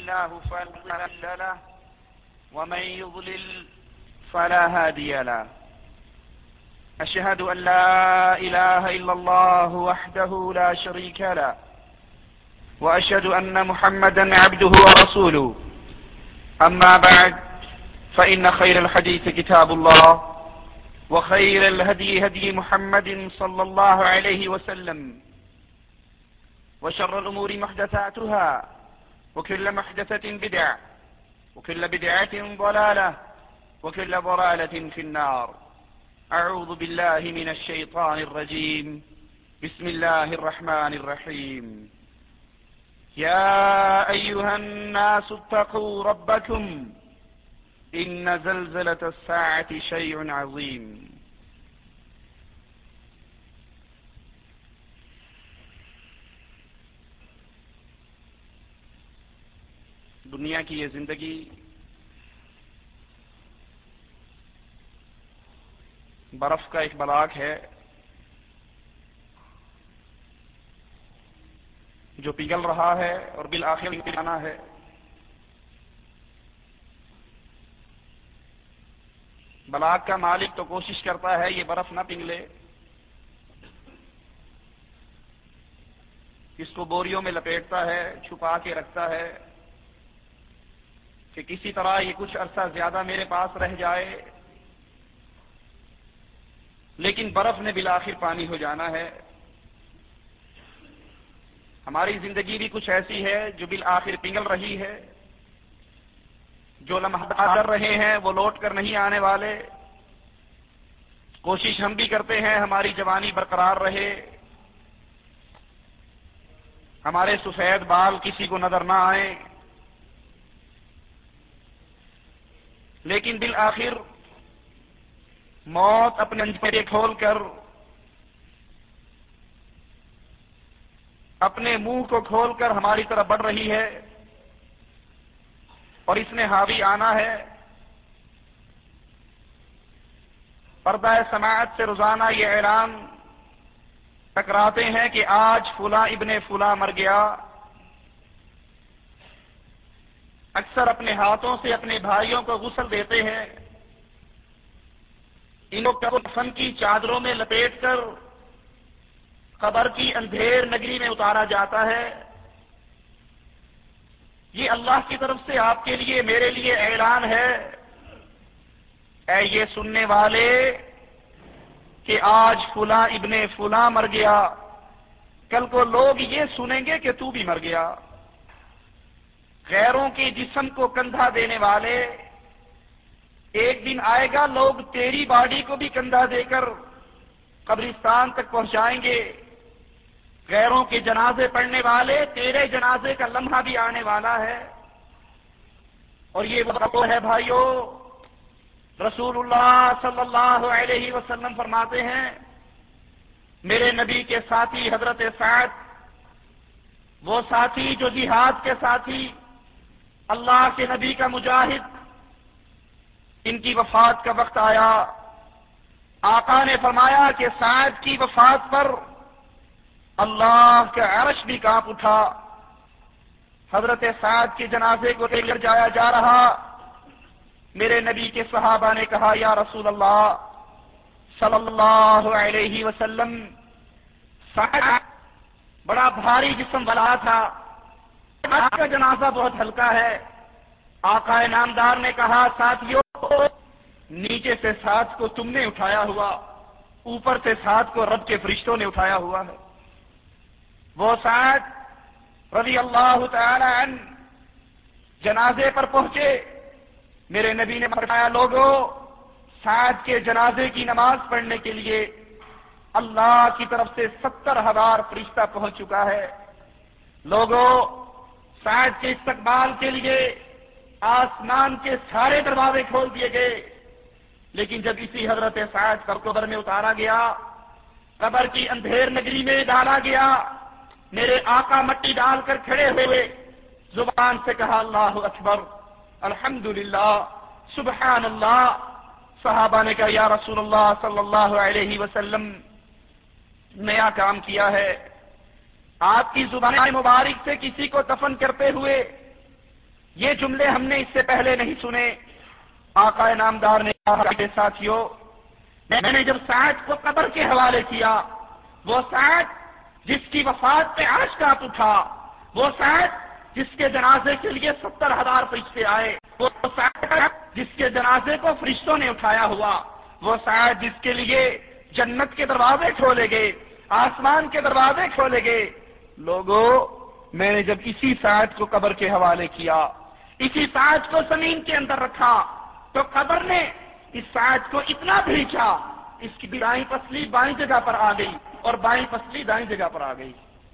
الله فلا مضل له ومن يضلل فلا هادي له. أشهد أن لا إله إلا الله وحده لا شريك له وأشهد أن محمدا عبده ورسوله. أما بعد فإن خير الحديث كتاب الله وخير الهدي هدي محمد صلى الله عليه وسلم وشر الأمور محدثاتها وكل محدثة بدعة وكل بدعة ضلالة وكل ضلالة في النار. أعوذ بالله من الشيطان الرجيم. بسم الله الرحمن الرحيم. يا أيها الناس اتقوا ربكم إن زلزلة الساعة شيء عظيم. دنیا کی یہ زندگی برف کا ایک بلاک ہے جو پگھل رہا ہے اور بالآخر پگھلنا ہے. بلاک کا مالک تو کوشش کرتا ہے یہ برف نہ پگھلے، اس کو بوریوں میں لپیٹتا ہے، چھپا کے رکھتا ہے کہ کسی طرح یہ کچھ عرصہ زیادہ میرے پاس رہ جائے، لیکن برف نے بالآخر پانی ہو جانا ہے. ہماری زندگی بھی کچھ ایسی ہے جو بالآخر پگھل رہی ہے. جو لمحات کر رہے ہیں وہ لوٹ کر نہیں آنے والے. کوشش ہم بھی کرتے ہیں ہماری جوانی برقرار رہے، ہمارے سفید بال کسی کو نظر نہ آئیں، لیکن بالآخر موت اپنے پنجرے کھول کر، اپنے منہ کو کھول کر ہماری طرف بڑھ رہی ہے اور اس نے حاوی آنا ہے. پردہ سماعت سے روزانہ یہ اعلان ٹکراتے ہیں کہ آج فلاں ابن فلاں مر گیا. اکثر اپنے ہاتھوں سے اپنے بھائیوں کو غسل دیتے ہیں، انہوں کو کفن کی چادروں میں لپیٹ کر قبر کی اندھیر نگری میں اتارا جاتا ہے. یہ اللہ کی طرف سے آپ کے لیے میرے لیے اعلان ہے، اے یہ سننے والے کہ آج فلاں ابن فلاں مر گیا. کل کو لوگ یہ سنیں گے کہ تو بھی مر گیا. غیروں کے جسم کو کندھا دینے والے ایک دن آئے گا، لوگ تیری باڈی کو بھی کندھا دے کر قبرستان تک پہنچائیں گے. غیروں کے جنازے پڑھنے والے تیرے جنازے کا لمحہ بھی آنے والا ہے. اور یہ وہ ہے بھائیو، رسول اللہ صلی اللہ علیہ وسلم فرماتے ہیں، میرے نبی کے ساتھی حضرت سعد، وہ ساتھی جو جہاد کے ساتھی، اللہ کے نبی کا مجاہد، ان کی وفات کا وقت آیا. آقا نے فرمایا کہ سعد کی وفات پر اللہ کا عرش بھی کانپ اٹھا. حضرت سعد کے جنازے کو لے کر جایا جا رہا. میرے نبی کے صحابہ نے کہا، یا رسول اللہ صلی اللہ علیہ وسلم، سعد بڑا بھاری جسم والا تھا، آپ کا جنازہ بہت ہلکا ہے. آقا نامدار نے کہا، ساتھیو، نیچے سے سعد کو تم نے اٹھایا ہوا، اوپر سے سعد کو رب کے فرشتوں نے اٹھایا ہوا ہے. وہ سعد رضی اللہ تعالی عنہ جنازے پر پہنچے. میرے نبی نے فرمایا، لوگوں، سعد کے جنازے کی نماز پڑھنے کے لیے اللہ کی طرف سے 70,000 فرشتہ پہنچ چکا ہے. لوگوں، سعد کے استقبال کے لیے آسمان کے سارے دروازے کھول دیے گئے. لیکن جب اسی حضرت سعد کو قبر میں اتارا گیا، قبر کی اندھیر نگری میں ڈالا گیا، میرے آقا مٹی ڈال کر کھڑے ہوئے، زبان سے کہا، اللہ اکبر، الحمدللہ، سبحان اللہ. صحابہ نے کہا، یا رسول اللہ صلی اللہ علیہ وسلم، نیا کام کیا ہے. آپ کی زبان مبارک سے کسی کو دفن کرتے ہوئے یہ جملے ہم نے اس سے پہلے نہیں سنے. آقا نامدار نے کہا کہ ساتھیوں، میں نے جب سعد کو قبر کے حوالے کیا، وہ سعد جس کی وفات پہ عرش کانپ اٹھا، وہ سعد جس کے جنازے کے لیے 70,000 فرشتے آئے، وہ سعد جس کے جنازے کو فرشتوں نے اٹھایا ہوا، وہ سعد جس کے لیے جنت کے دروازے کھولے گئے، آسمان کے دروازے کھولے گئے. لوگوں، میں نے جب اسی سعد کو قبر کے حوالے کیا، اسی سعد کو زمین کے اندر رکھا، تو قبر نے اس سعد کو اتنا بھیجا، اس کی دائیں پسلی بائیں جگہ پر آ گئی اور بائیں پسلی دائیں جگہ پر آ گئی.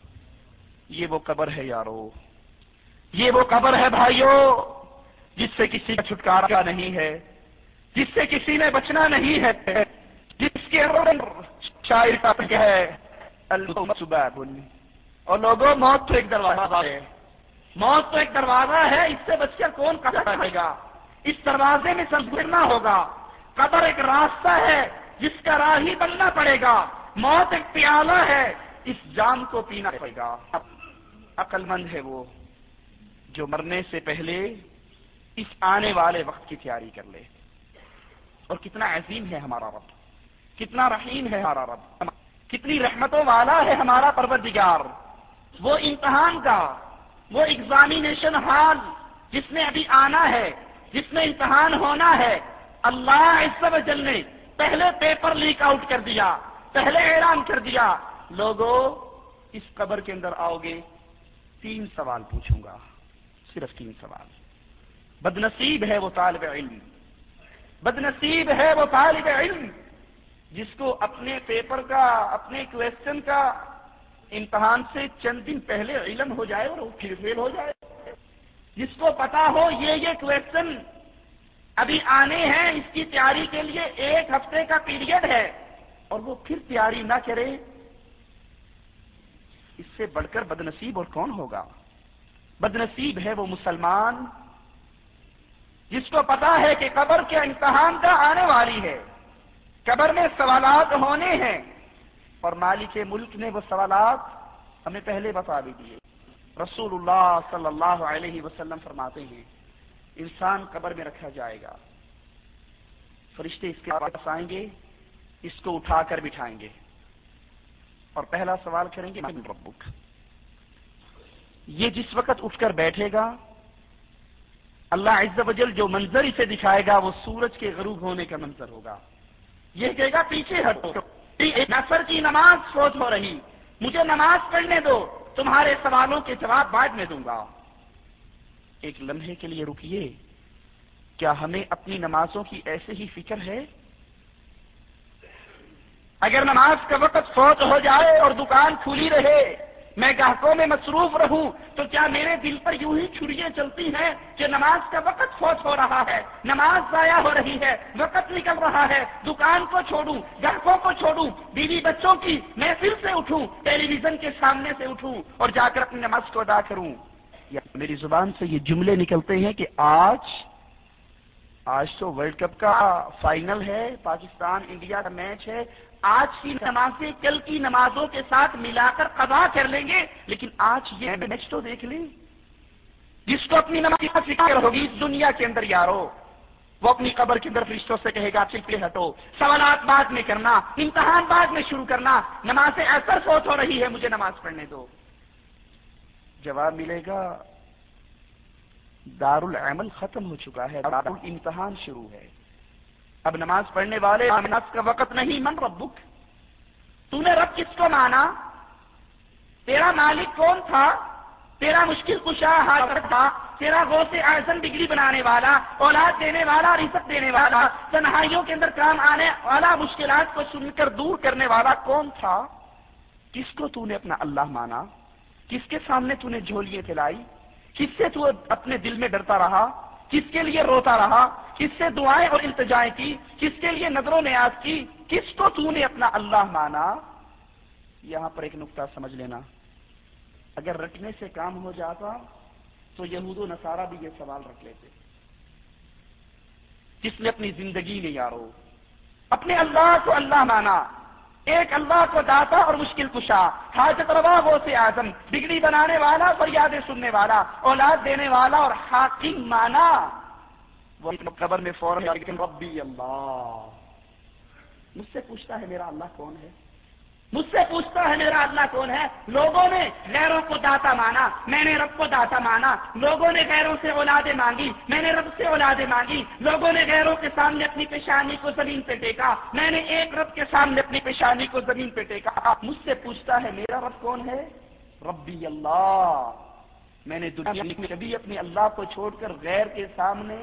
یہ وہ قبر ہے یارو، یہ وہ قبر ہے بھائیو، جس سے کسی کا چھٹکارا نہیں ہے، جس سے کسی نے بچنا نہیں ہے، جس کے شاعر کا ہے الموت. اور لوگوں، موت تو ایک دروازہ ہے، موت تو ایک دروازہ ہے، اس سے بچ کر کون کرے گا؟ اس دروازے میں سب گزرنا ہوگا. قبر ایک راستہ ہے جس کا راہی بننا پڑے گا. موت ایک پیالہ ہے، اس جام کو پینا پڑے گا. عقل مند ہے وہ جو مرنے سے پہلے اس آنے والے وقت کی تیاری کر لے. اور کتنا عظیم ہے ہمارا رب، کتنا رحیم ہے ہمارا رب، کتنی رحمتوں والا ہے ہمارا پروردگار. وہ امتحان کا، وہ ایگزامینیشن ہال جس میں ابھی آنا ہے، جس میں امتحان ہونا ہے، اللہ عز و جل نے پہلے پیپر لیک آؤٹ کر دیا، پہلے اعلان کر دیا، لوگوں اس قبر کے اندر آؤ گے، 3 سوال پوچھوں گا، صرف 3 سوال. بدنصیب ہے وہ طالب علم، بدنصیب ہے وہ طالب علم جس کو اپنے پیپر کا، اپنے کویسچن کا امتحان سے چند دن پہلے علم ہو جائے اور وہ پھر فیل ہو جائے. جس کو پتا ہو یہ کویسچن ابھی آنے ہیں، اس کی تیاری کے لیے 1 ہفتے کا پیریڈ ہے، اور وہ پھر تیاری نہ کرے، اس سے بڑھ کر بدنصیب اور کون ہوگا؟ بدنصیب ہے وہ مسلمان جس کو پتا ہے کہ قبر کے امتحان کا آنے والی ہے، قبر میں سوالات ہونے ہیں، اور مالک ملک نے وہ سوالات ہمیں پہلے بتا بھی دیے. رسول اللہ صلی اللہ علیہ وسلم فرماتے ہیں، انسان قبر میں رکھا جائے گا، فرشتے اس کے پاس آئیں گے، اس کو اٹھا کر بٹھائیں گے، اور پہلا سوال کریں گے من ربک. یہ جس وقت اٹھ کر بیٹھے گا، اللہ عز و جل جو منظر اسے دکھائے گا وہ سورج کے غروب ہونے کا منظر ہوگا. یہ کہے گا پیچھے ہٹو، عصر کی نماز فوت ہو رہی، مجھے نماز پڑھنے دو، تمہارے سوالوں کے جواب بعد میں دوں گا. ایک لمحے کے لیے رکیے، کیا ہمیں اپنی نمازوں کی ایسے ہی فکر ہے؟ اگر نماز کا وقت فوت ہو جائے اور دکان کھلی رہے، میں گاہکوں میں مصروف رہوں، تو کیا میرے دل پر یوں ہی چھریاں چلتی ہیں کہ نماز کا وقت فوت ہو رہا ہے، نماز ضائع ہو رہی ہے، وقت نکل رہا ہے، دکان کو چھوڑوں، گاہکوں کو چھوڑوں، بیوی بچوں کی محفل سے اٹھوں، ٹیلی ویژن کے سامنے سے اٹھوں اور جا کر اپنی نماز کو ادا کروں؟ یا میری زبان سے یہ جملے نکلتے ہیں کہ آج تو ورلڈ کپ کا فائنل ہے، پاکستان انڈیا کا میچ ہے، آج کی نمازیں کل کی نمازوں کے ساتھ ملا کر قضا کر لیں گے، لیکن آج یہ میچ تو دیکھ لیں. جس کو اپنی نماز کی فکر ہوگی اس دنیا کے اندر یارو، وہ اپنی قبر کے اندر فرشتوں سے کہے گا پیچھے ہٹو، سوالات بعد میں کرنا، امتحان بعد میں شروع کرنا، نماز اثر فوت ہو رہی ہے، مجھے نماز پڑھنے دو. جواب ملے گا دار العمل ختم ہو چکا ہے، دار الامتحان شروع ہے. اب نماز پڑھنے والے، نماز کا وقت نہیں، من ربک، تو نے رب کس کو مانا؟ تیرا مالک کون تھا؟ تیرا مشکل کشا حاضر تھا، تیرا غوث اعظم ڈگری بنانے والا، اولاد دینے والا، رزق دینے والا، تنہائیوں کے اندر کام آنے والا، مشکلات کو سن کر دور کرنے والا کون تھا؟ کس کو تو نے اپنا اللہ مانا؟ کس کے سامنے تو نے جھولیاں پھیلائی؟ کس سے تو اپنے دل میں ڈرتا رہا؟ کس کے لیے روتا رہا؟ کس سے دعائیں اور التجائیں کی؟ کس کے لیے نظر و نیاز کی؟ کس کو تو نے اپنا اللہ مانا؟ یہاں پر ایک نقطہ سمجھ لینا، اگر رٹنے سے کام ہو جاتا تو یہود و نصارہ بھی یہ سوال رکھ لیتے. جس نے اپنی زندگی میں یارو اپنے اللہ کو اللہ مانا، ایک اللہ کو داتا اور مشکل کشا، حاجت روا غوث اعظم، بگڑی بنانے والا، فریادیں سننے والا، اولاد دینے والا اور حاکم مانا، وہ قبر میں فوراً لیکن ربی اللہ، مجھ سے پوچھتا ہے میرا اللہ کون ہے، مجھ سے پوچھتا ہے میرا اللہ کون ہے۔ لوگوں نے غیروں کو داتا مانا، میں نے رب کو داتا مانا۔ لوگوں نے غیروں سے اولادیں مانگی، میں نے رب سے اولادیں مانگی۔ لوگوں نے غیروں کے سامنے اپنی پیشانی کو زمین پہ ٹیکا، میں نے ایک رب کے سامنے اپنی پیشانی کو زمین پہ ٹیکا۔ مجھ سے پوچھتا ہے میرا رب کون ہے، ربی اللہ۔ میں نے دنیا میں کبھی اپنے اللہ کو چھوڑ کر غیر کے سامنے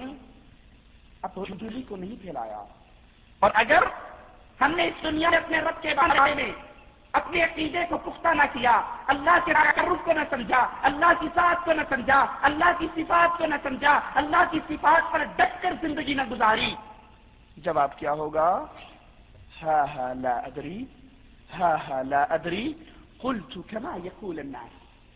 اپنی کو نہیں پھیلایا، اور اگر ہم نے اس دنیا میں اپنے رب کے بارے میں اپنے عقیدے کو پختہ نہ کیا، اللہ کے تعارف کو نہ سمجھا، اللہ کی ذات کو نہ سمجھا، اللہ کی صفات کو نہ سمجھا، اللہ کی صفات پر ڈٹ کر زندگی نہ گزاری، جواب کیا ہوگا؟ ہا ہا لا ادری، ہا ہا لا ادری، قلت كما يقول الناس،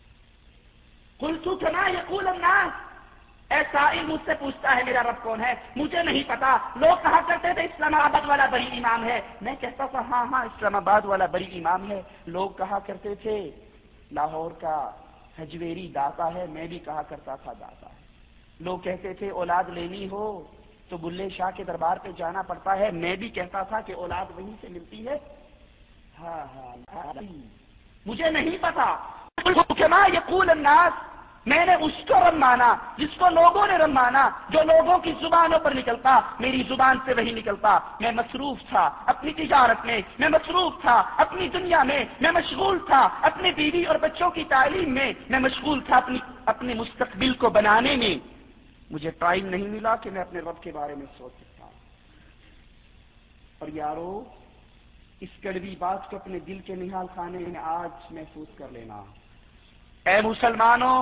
قلت كما يقول الناس۔ ایسا مجھ سے پوچھتا ہے میرا رب کون ہے، مجھے نہیں پتا۔ لوگ کہا کرتے تھے اسلام آباد والا بڑی امام ہے، میں کہتا تھا ہاں ہاں اسلام آباد والا بڑی امام ہے۔ لوگ کہا کرتے تھے لاہور کا حجویری داتا ہے، میں بھی کہا کرتا تھا داتا ہے۔ لوگ کہتے تھے اولاد لینی ہو تو بلے شاہ کے دربار پہ جانا پڑتا ہے، میں بھی کہتا تھا کہ اولاد وہیں سے ملتی ہے۔ ہاں ہاں مجھے نہیں پتا۔ کما یقول الناس، میں نے اس کو رب مانا جس کو لوگوں نے رب مانا، جو لوگوں کی زبانوں پر نکلتا، میری زبان سے وہی نکلتا۔ میں مصروف تھا اپنی تجارت میں، میں مصروف تھا اپنی دنیا میں، میں مشغول تھا اپنی بیوی اور بچوں کی تعلیم میں، میں مشغول تھا اپنے مستقبل کو بنانے میں۔ مجھے ٹائم نہیں ملا کہ میں اپنے رب کے بارے میں سوچ سکتا۔ اور یارو، اس کڑوی بات کو اپنے دل کے نہال خانے میں آج محسوس کر لینا۔ اے مسلمانوں،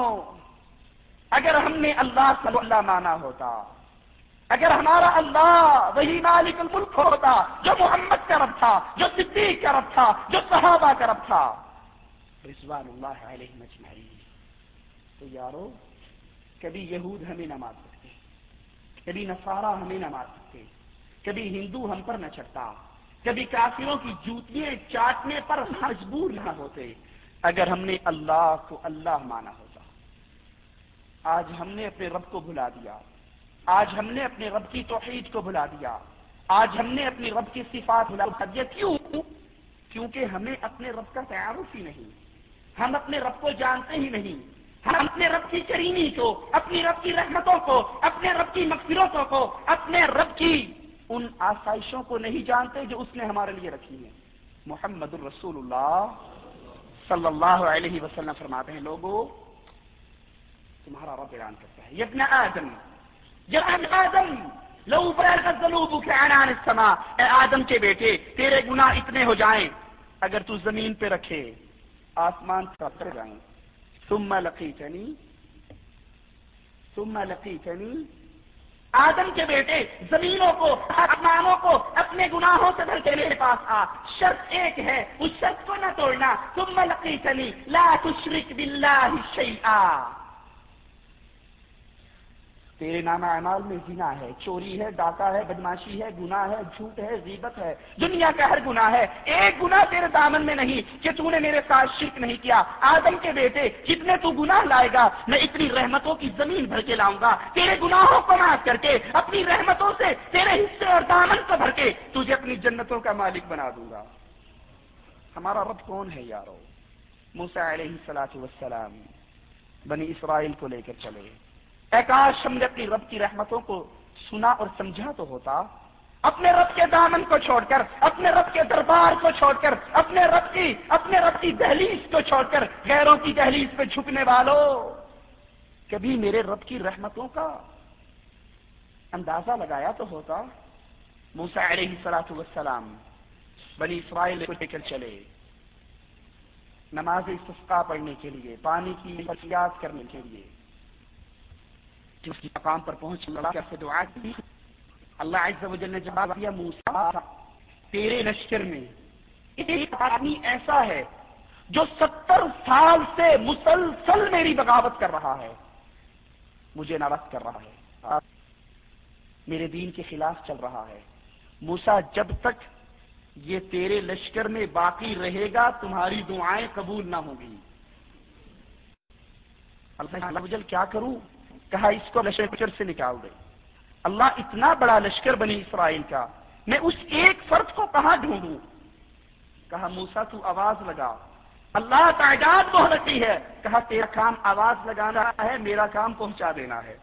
اگر ہم نے اللہ صلی اللہ مانا ہوتا، اگر ہمارا اللہ وہی مالک الملک ہوتا جو محمد کا رب تھا، جو صدیق کا رب تھا، جو صحابہ کا رب تھا رضوان اللہ علیہم اجمعین، تو یارو کبھی یہود ہمیں نہ مار سکتے، کبھی نصارہ ہمیں نہ مار سکتے، کبھی ہندو ہم پر نہ چڑھتا، کبھی کافروں کی جوتیاں چاٹنے پر مجبور نہ ہوتے، اگر ہم نے اللہ کو اللہ مانا ہوتا۔ آج ہم نے اپنے رب کو بھلا دیا، آج ہم نے اپنے رب کی توحید کو بھلا دیا، آج ہم نے اپنی رب کی صفات بھلا دیا۔ کیوں؟ کیونکہ ہمیں اپنے رب کا تعارف ہی نہیں، ہم اپنے رب کو جانتے ہی نہیں، ہم اپنے رب کی کریمی کو، اپنی رب کی رحمتوں کو، اپنے رب کی مغفرتوں کو، اپنے رب کی ان آسائشوں کو نہیں جانتے جو اس نے ہمارے لیے رکھی ہیں۔ محمد الرسول اللہ صلی اللہ علیہ وسلم فرماتے ہیں، لوگوں تمہارا رب اعلان کرتا ہے، یا ابن آدم، یا ابن آدم لو بلغت ذنوبک عنان السماء، اے آدم کے بیٹے تیرے گناہ اتنے ہو جائیں اگر تو زمین پہ رکھے آسمان سے جائیں، ثم لقیتنی، ثم لقیتنی، آدم کے بیٹے زمینوں کو، آسمانوں کو اپنے گناہوں سے بھر کے میرے پاس آ، شرط ایک ہے اس شرط کو نہ توڑنا، ثم لقیتنی لا تشرک باللہ شیئا، تیرے نامہ اعمال میں زنا ہے، چوری ہے، ڈاکہ ہے، بدماشی ہے، گناہ ہے، جھوٹ ہے، غیبت ہے، دنیا کا ہر گناہ ہے، ایک گناہ تیرے دامن میں نہیں کہ تو نے میرے ساتھ شرک نہیں کیا۔ آدم کے بیٹے جتنے تو گناہ لائے گا میں اتنی رحمتوں کی زمین بھر کے لاؤں گا، تیرے گناہوں کو معاف کر کے اپنی رحمتوں سے تیرے حصے اور دامن کو بھر کے تجھے اپنی جنتوں کا مالک بنا دوں گا۔ ہمارا رب کون ہے یارو؟ موسیٰ علیہ الصلوۃ والسلام بنی اسرائیل کو لے کر چلے، اے کاش ہم نے اپنی رب کی رحمتوں کو سنا اور سمجھا تو ہوتا۔ اپنے رب کے دامن کو چھوڑ کر، اپنے رب کے دربار کو چھوڑ کر، اپنے رب کی دہلیز کو چھوڑ کر غیروں کی دہلیز پہ جھکنے والوں، کبھی میرے رب کی رحمتوں کا اندازہ لگایا تو ہوتا۔ موسیٰ علیہ الصلوۃ والسلام بنی اسرائیل کو لے کر چلے نماز استسقاء پڑھنے کے لیے، پانی کی فریاد کرنے کے لیے۔ جس مقام پر پہنچ اللہ سے دعا کی، اللہ عز و جل نے جواب دیا، موسیٰ تیرے لشکر میں ایک آدمی ایسا ہے جو 70 سال سے مسلسل میری بغاوت کر رہا ہے، مجھے ناراض کر رہا ہے، میرے دین کے خلاف چل رہا ہے۔ موسیٰ جب تک یہ تیرے لشکر میں باقی رہے گا، تمہاری دعائیں قبول نہ ہوں گی۔ اللہ جل کیا کروں؟ کہا اس کو لشکر سے نکال دے۔ اللہ اتنا بڑا لشکر بنی اسرائیل کا، میں اس ایک فرد کو کہاں ڈھونڈوں؟ کہا موسیٰ تو آواز لگا۔ اللہ تعداد بہت اچھی ہے، کہا تیرا کام آواز لگانا ہے، میرا کام پہنچا دینا ہے۔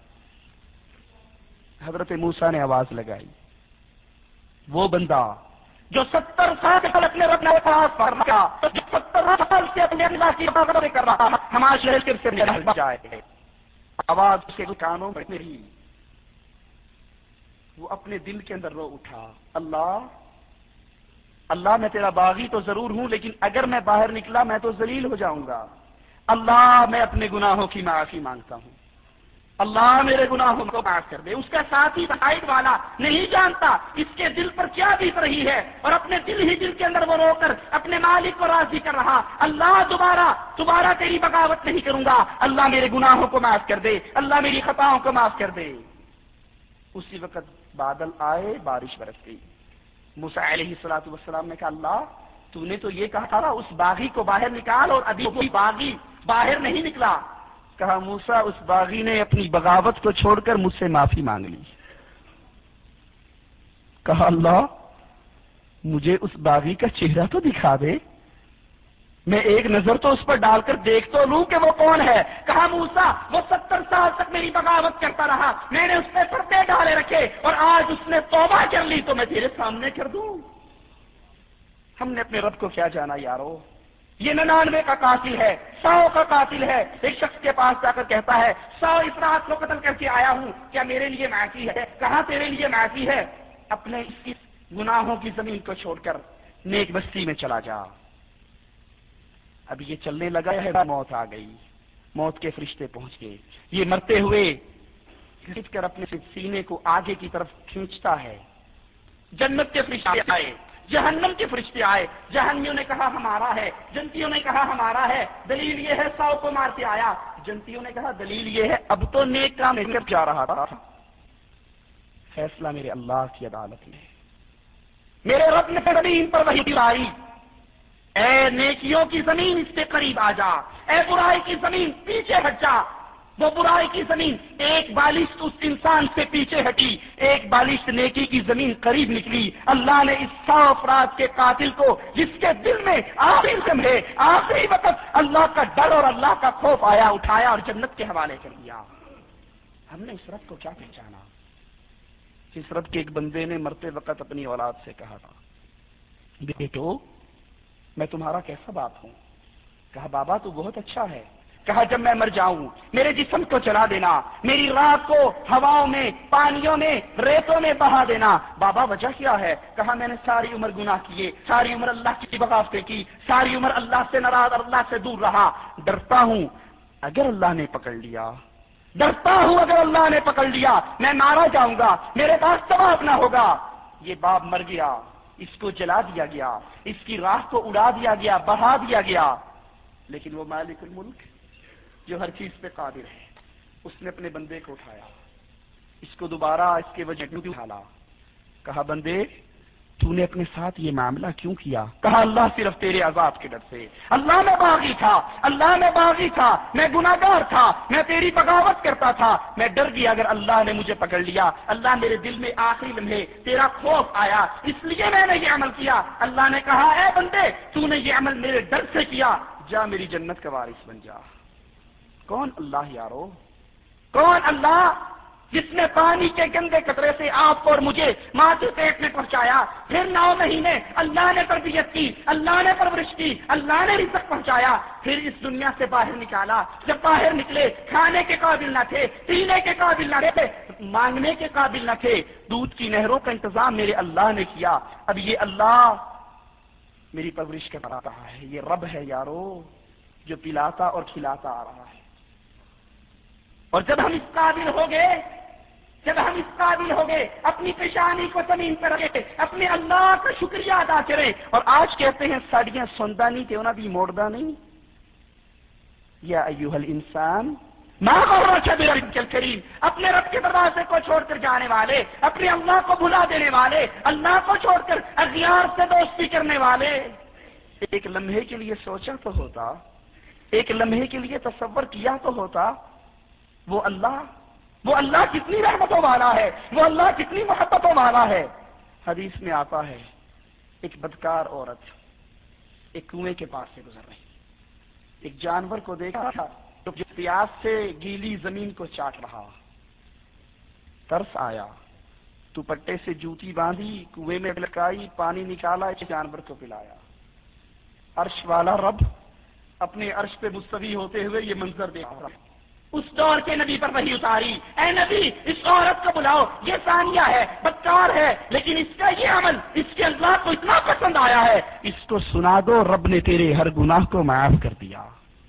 حضرت موسیٰ نے آواز لگائی۔ وہ بندہ جو 70 سال اپنے رب نے پاس پڑھ رہا، جو 70 سال سے اپنے اللہ کی عبادت کر رہا، ہمارے شہر سے نکل جائے، آواز اس کے کانوں میں نہیں۔ وہ اپنے دل کے اندر رو اٹھا، اللہ میں تیرا باغی تو ضرور ہوں، لیکن اگر میں باہر نکلا میں تو ذلیل ہو جاؤں گا۔ اللہ میں اپنے گناہوں کی معافی مانگتا ہوں، اللہ میرے گناہوں کو معاف کر دے۔ اس کا ساتھی سائد والا نہیں جانتا اس کے دل پر کیا بیت رہی ہے، اور اپنے دل کے اندر وہ رو کر اپنے مالک کو راضی کر رہا، اللہ دوبارہ تیری بغاوت نہیں کروں گا، اللہ میرے گناہوں کو معاف کر دے، اللہ میری خطاؤں کو معاف کر دے۔ اسی وقت بادل آئے، بارش برس گئی۔ موسیٰ علیہ السلام نے کہا اللہ تو نے تو یہ کہا تھا اس باغی کو باہر نکال، اور ابھی کوئی باغی باہر نہیں نکلا۔ کہا موسیٰ اس باغی نے اپنی بغاوت کو چھوڑ کر مجھ سے معافی مانگ لی۔ کہا اللہ مجھے اس باغی کا چہرہ تو دکھا دے، میں ایک نظر تو اس پر ڈال کر دیکھ تو لوں کہ وہ کون ہے۔ کہا موسیٰ وہ 70 سال تک میری بغاوت کرتا رہا، میں نے اس پہ پردے ڈالے رکھے، اور آج اس نے توبہ کر لی تو میں تیرے سامنے کر دوں۔ ہم نے اپنے رب کو کیا جانا یارو؟ یہ 99 کا قاتل ہے، 100 کا قاتل ہے۔ ایک شخص کے پاس جا کر کہتا ہے 100 اس رات کو قتل کر کے آیا ہوں، کیا میرے لیے معافی ہے؟ کہاں تیرے لیے معافی ہے؟ اپنے اس گناہوں کی زمین کو چھوڑ کر نیک بستی میں چلا جا۔ اب یہ چلنے لگا ہے، موت آ گئی، موت کے فرشتے پہنچ گئے، یہ مرتے ہوئے کھینچ کر اپنے سینے کو آگے کی طرف کھینچتا ہے۔ جنت کے فرشتے آئے، جہنم کے فرشتے آئے، جہنمیوں نے کہا ہمارا ہے، جنتیوں نے کہا ہمارا ہے، دلیل یہ ہے 100 کو مار کے آیا، جنتیوں نے کہا دلیل یہ ہے اب تو نیک کام کر جا رہا تھا۔ فیصلہ میرے اللہ کی عدالت میں، میرے رب نے زمین پر وحی لائی، اے نیکیوں کی زمین اس سے قریب آ جا، اے برائی کی زمین پیچھے ہٹ جا۔ وہ برائی کی زمین ایک بالشت اس انسان سے پیچھے ہٹی، ایک بالشت نیکی کی زمین قریب نکلی۔ اللہ نے اس 100 افراد کے قاتل کو، جس کے دل میں آخری لمحے آخری وقت اللہ کا ڈر اور اللہ کا خوف آیا، اٹھایا اور جنت کے حوالے کر دیا۔ ہم نے اس رب کو کیا پہچانا؟ اس رب کے ایک بندے نے مرتے وقت اپنی اولاد سے کہا تھا بیٹو میں تمہارا کیسا باپ ہوں؟ کہا بابا تو بہت اچھا ہے۔ کہا جب میں مر جاؤں میرے جسم کو جلا دینا، میری رات کو ہواؤں میں، پانیوں میں، ریتوں میں بہا دینا۔ بابا وجہ کیا ہے؟ کہا میں نے ساری عمر گناہ کیے، ساری عمر اللہ کی بغاوتیں کی، ساری عمر اللہ سے ناراض اور اللہ سے دور رہا، ڈرتا ہوں اگر اللہ نے پکڑ لیا، ڈرتا ہوں اگر اللہ نے پکڑ لیا میں مارا جاؤں گا، میرے پاس ثواب نہ ہوگا۔ یہ باپ مر گیا، اس کو جلا دیا گیا، اس کی راہ کو اڑا دیا گیا، بہا دیا گیا، لیکن وہ مالک الملک جو ہر چیز پہ قادر ہے، اس نے اپنے بندے کو اٹھایا، اس کو دوبارہ اس کے وجہ کیوں ڈالا؟ کہا بندے تو نے اپنے ساتھ یہ معاملہ کیوں کیا؟ کہا اللہ صرف تیرے عذاب کے ڈر سے۔ اللہ میں باغی تھا، اللہ میں باغی تھا، میں گناہگار تھا، میں تیری بغاوت کرتا تھا، میں ڈر گیا اگر اللہ نے مجھے پکڑ لیا، اللہ میرے دل میں آخری لمحے تیرا خوف آیا، اس لیے میں نے یہ عمل کیا۔ اللہ نے کہا اے بندے تو نے یہ عمل میرے ڈر سے کیا، جا میری جنت کا وارث بن جا۔ کون اللہ یارو؟ کون اللہ جس نے پانی کے گندے قطرے سے آپ کو اور مجھے ماں کے پیٹ میں پہنچایا، پھر 9 مہینے اللہ نے تربیت کی، اللہ نے پرورش کی، اللہ نے رزق پہنچایا، پھر اس دنیا سے باہر نکالا۔ جب باہر نکلے کھانے کے قابل نہ تھے، پینے کے قابل نہ تھے، مانگنے کے قابل نہ تھے، دودھ کی نہروں کا انتظام میرے اللہ نے کیا۔ اب یہ اللہ میری پرورش کرتا رہا ہے، یہ رب ہے یارو جو پلاتا اور کھلاتا آ رہا ہے۔ اور جب ہم اس قابل ہو گئے، اپنی پیشانی کو زمین پر رکھے، اپنے اللہ کا شکریہ ادا کریں۔ اور آج کہتے ہیں ساڑیاں سوندا نہیں تے انہاں دی موڑدا نہیں۔ یا ایھا الانسان ما غرک بربک الکریم، اپنے رب کے دروازے کو چھوڑ کر جانے والے، اپنے اللہ کو بھلا دینے والے، اللہ کو چھوڑ کر اغیار سے دوستی کرنے والے، ایک لمحے کے لیے سوچا تو ہوتا، ایک لمحے کے لیے تصور کیا تو ہوتا، وہ اللہ کتنی رحمتوں والا ہے، وہ اللہ کتنی محبتوں والا ہے۔ حدیث میں آتا ہے ایک بدکار عورت ایک کنویں کے پاس سے گزر رہی، ایک جانور کو دیکھا تھا جو پیاس سے گیلی زمین کو چاٹ رہا، ترس آیا، تو پٹے سے جوتی باندھی، کنویں میں لٹکائی، پانی نکالا، اس جانور کو پلایا۔ عرش والا رب اپنے عرش پہ مستوی ہوتے ہوئے یہ منظر دیکھا، اس دور کے نبی پر وحی اتاری، اے نبی اس عورت کو بلاؤ، یہ ثانیہ ہے، بدکار ہے، لیکن اس کا یہ عمل اس کے اللہ کو اتنا پسند آیا ہے، اس کو سنا دو رب نے تیرے ہر گناہ کو معاف کر دیا۔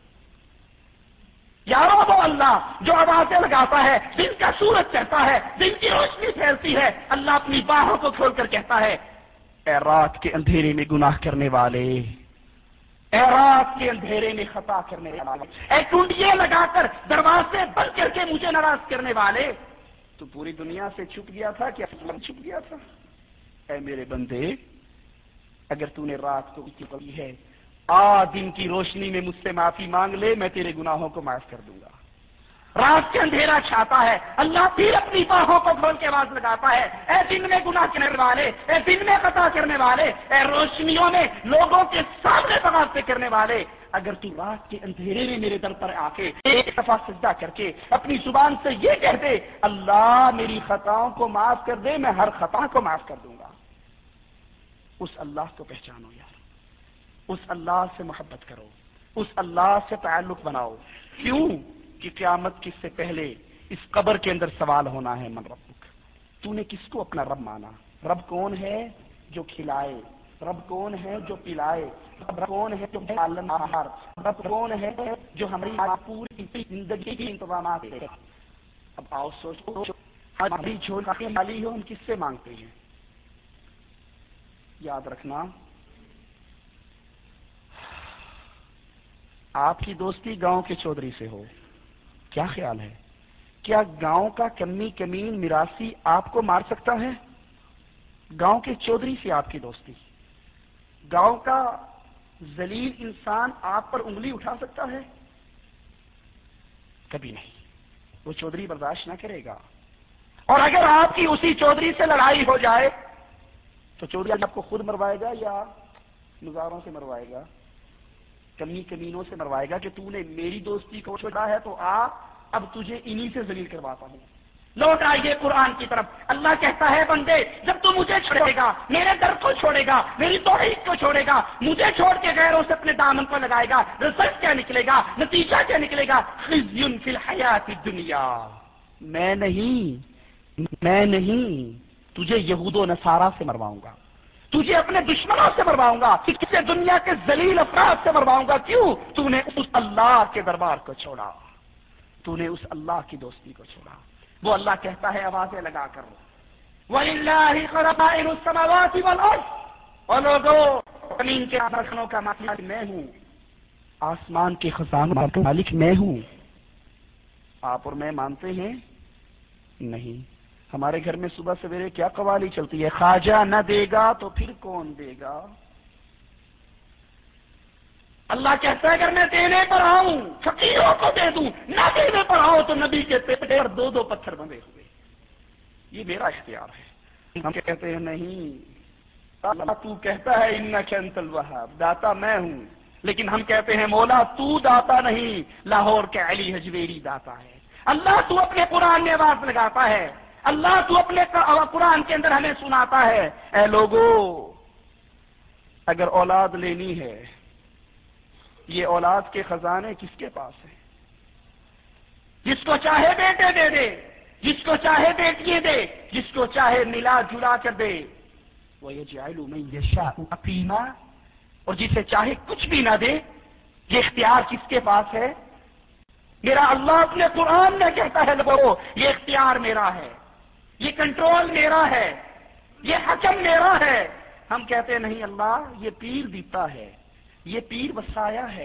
یارو وہ اللہ جو آوازیں لگاتا ہے، دن کا سورج چڑھتا ہے، دن کی روشنی پھیلتی ہے، اللہ اپنی باہوں کو کھول کر کہتا ہے، اے رات کے اندھیرے میں گناہ کرنے والے، اے رات کے اندھیرے میں خطا کرنے والے، اے کنڈیاں لگا کر دروازے بند کر کے مجھے ناراض کرنے والے، تو پوری دنیا سے چھپ گیا تھا کیا چھپ گیا تھا؟ اے میرے بندے، اگر تو نے رات کو کی ہے، دن کی روشنی میں مجھ سے معافی مانگ لے، میں تیرے گناہوں کو معاف کر دوں گا۔ رات کے اندھیرا چھاتا ہے، اللہ پھر اپنی باہوں کو کھول کے آواز لگاتا ہے، اے دن میں گناہ کرنے والے، اے دن میں خطا کرنے والے، اے روشنیوں میں لوگوں کے سامنے تغاضے کرنے والے، اگر تو رات کے اندھیرے میں میرے در پر آ کے ایک دفعہ سجدہ کر کے اپنی زبان سے یہ کہہ دے، اللہ میری خطاؤں کو معاف کر دے، میں ہر خطا کو معاف کر دوں گا۔ اس اللہ کو پہچانو یار، اس اللہ سے محبت کرو، اس اللہ سے تعلق بناؤ۔ کیوں کہ قیامت کس سے پہلے اس قبر کے اندر سوال ہونا ہے، من ربک، تو نے کس کو اپنا رب مانا؟ رب کون ہے جو کھلائے، رب کون ہے جو پلائے، رب کون ہے جو پالن ہار، رب کون ہے جو ہماری پوری زندگی کی انتظامات ہے۔ اب آؤ سوچو، ہماری جو خالی ہو ہم کس سے مانگتے ہیں؟ یاد رکھنا، آپ کی دوستی گاؤں کے چودھری سے ہو، کیا خیال ہے؟ کیا گاؤں کا کمی کمین میراثی آپ کو مار سکتا ہے؟ گاؤں کے چودھری سے آپ کی دوستی، گاؤں کا ذلیل انسان آپ پر انگلی اٹھا سکتا ہے؟ کبھی نہیں، وہ چودھری برداشت نہ کرے گا۔ اور اگر آپ کی اسی چودھری سے لڑائی ہو جائے تو چودھری آپ کو خود مروائے گا یا مزاروں سے مروائے گا؟ کمی کمینوں سے مروائے گا کہ تو نے میری دوستی کو چھوڑا ہے تو اب تجھے انہی سے ذلیل کرواتا ہوں۔ لوٹ آئیے قرآن کی طرف، اللہ کہتا ہے بندے جب تو مجھے چھوڑے گا، میرے در کو چھوڑے گا، میری توحید کو چھوڑے گا، مجھے چھوڑ کے غیروں سے اپنے دامن کو لگائے گا، رزلٹ کیا نکلے گا، نتیجہ کیا نکلے گا؟ خزی فی الحیات الدنیا، میں نہیں تجھے یہود و نصارہ سے مرواؤں گا، تجھے اپنے دشمنوں سے مرواؤں گا، کسی دنیا کے ذلیل افراد سے مرواؤں گا۔ کیوں؟ تو نے اس اللہ کے دربار کو چھوڑا، تو نے اس اللہ کی دوستی کو چھوڑا۔ وہ اللہ کہتا ہے آوازیں لگا کر، وَلِلَّهِ خَزَائِنُ السَّمَاوَاتِ وَالْأَرْضِ، اور لوگوں زمین کے خزانوں کا مالک میں ہوں، آسمان کے خزانوں کا مالک میں ہوں۔ آپ اور میں مانتے ہیں؟ نہیں۔ ہمارے گھر میں صبح سویرے کیا قوالی چلتی ہے؟ خواجہ نہ دے گا تو پھر کون دے گا؟ اللہ کہتا ہے اگر میں دینے پر آؤں فقیروں کو دے دوں، نہ دینے پر آؤ تو نبی کے پیٹ پر دو پتھر بندھے ہوئے، یہ میرا اختیار ہے۔ ہم کہتے ہیں نہیں، اللہ تو کہتا ہے انک انت الوہاب، داتا میں ہوں، لیکن ہم کہتے ہیں مولا تو داتا نہیں، لاہور کے علی حجویری داتا ہے۔ اللہ تو اپنے قرآن میں آواز لگاتا ہے، اللہ تو اپنے قرآن کے اندر ہمیں سناتا ہے، اے لوگو اگر اولاد لینی ہے، یہ اولاد کے خزانے کس کے پاس ہیں؟ جس کو چاہے بیٹے دے دے، جس کو چاہے بیٹیاں دے، جس کو چاہے ملا جلا کر دے، وَيَجْعَلُ مَن يَشَاءُ عَقِيمًا، اور جسے چاہے کچھ بھی نہ دے۔ یہ اختیار کس کے پاس ہے؟ میرا اللہ اپنے قرآن میں کہتا ہے لوگوں یہ اختیار میرا ہے، یہ کنٹرول میرا ہے، یہ حکم میرا ہے۔ ہم کہتے ہیں نہیں اللہ یہ پیر دیتا ہے، یہ پیر وسایا ہے،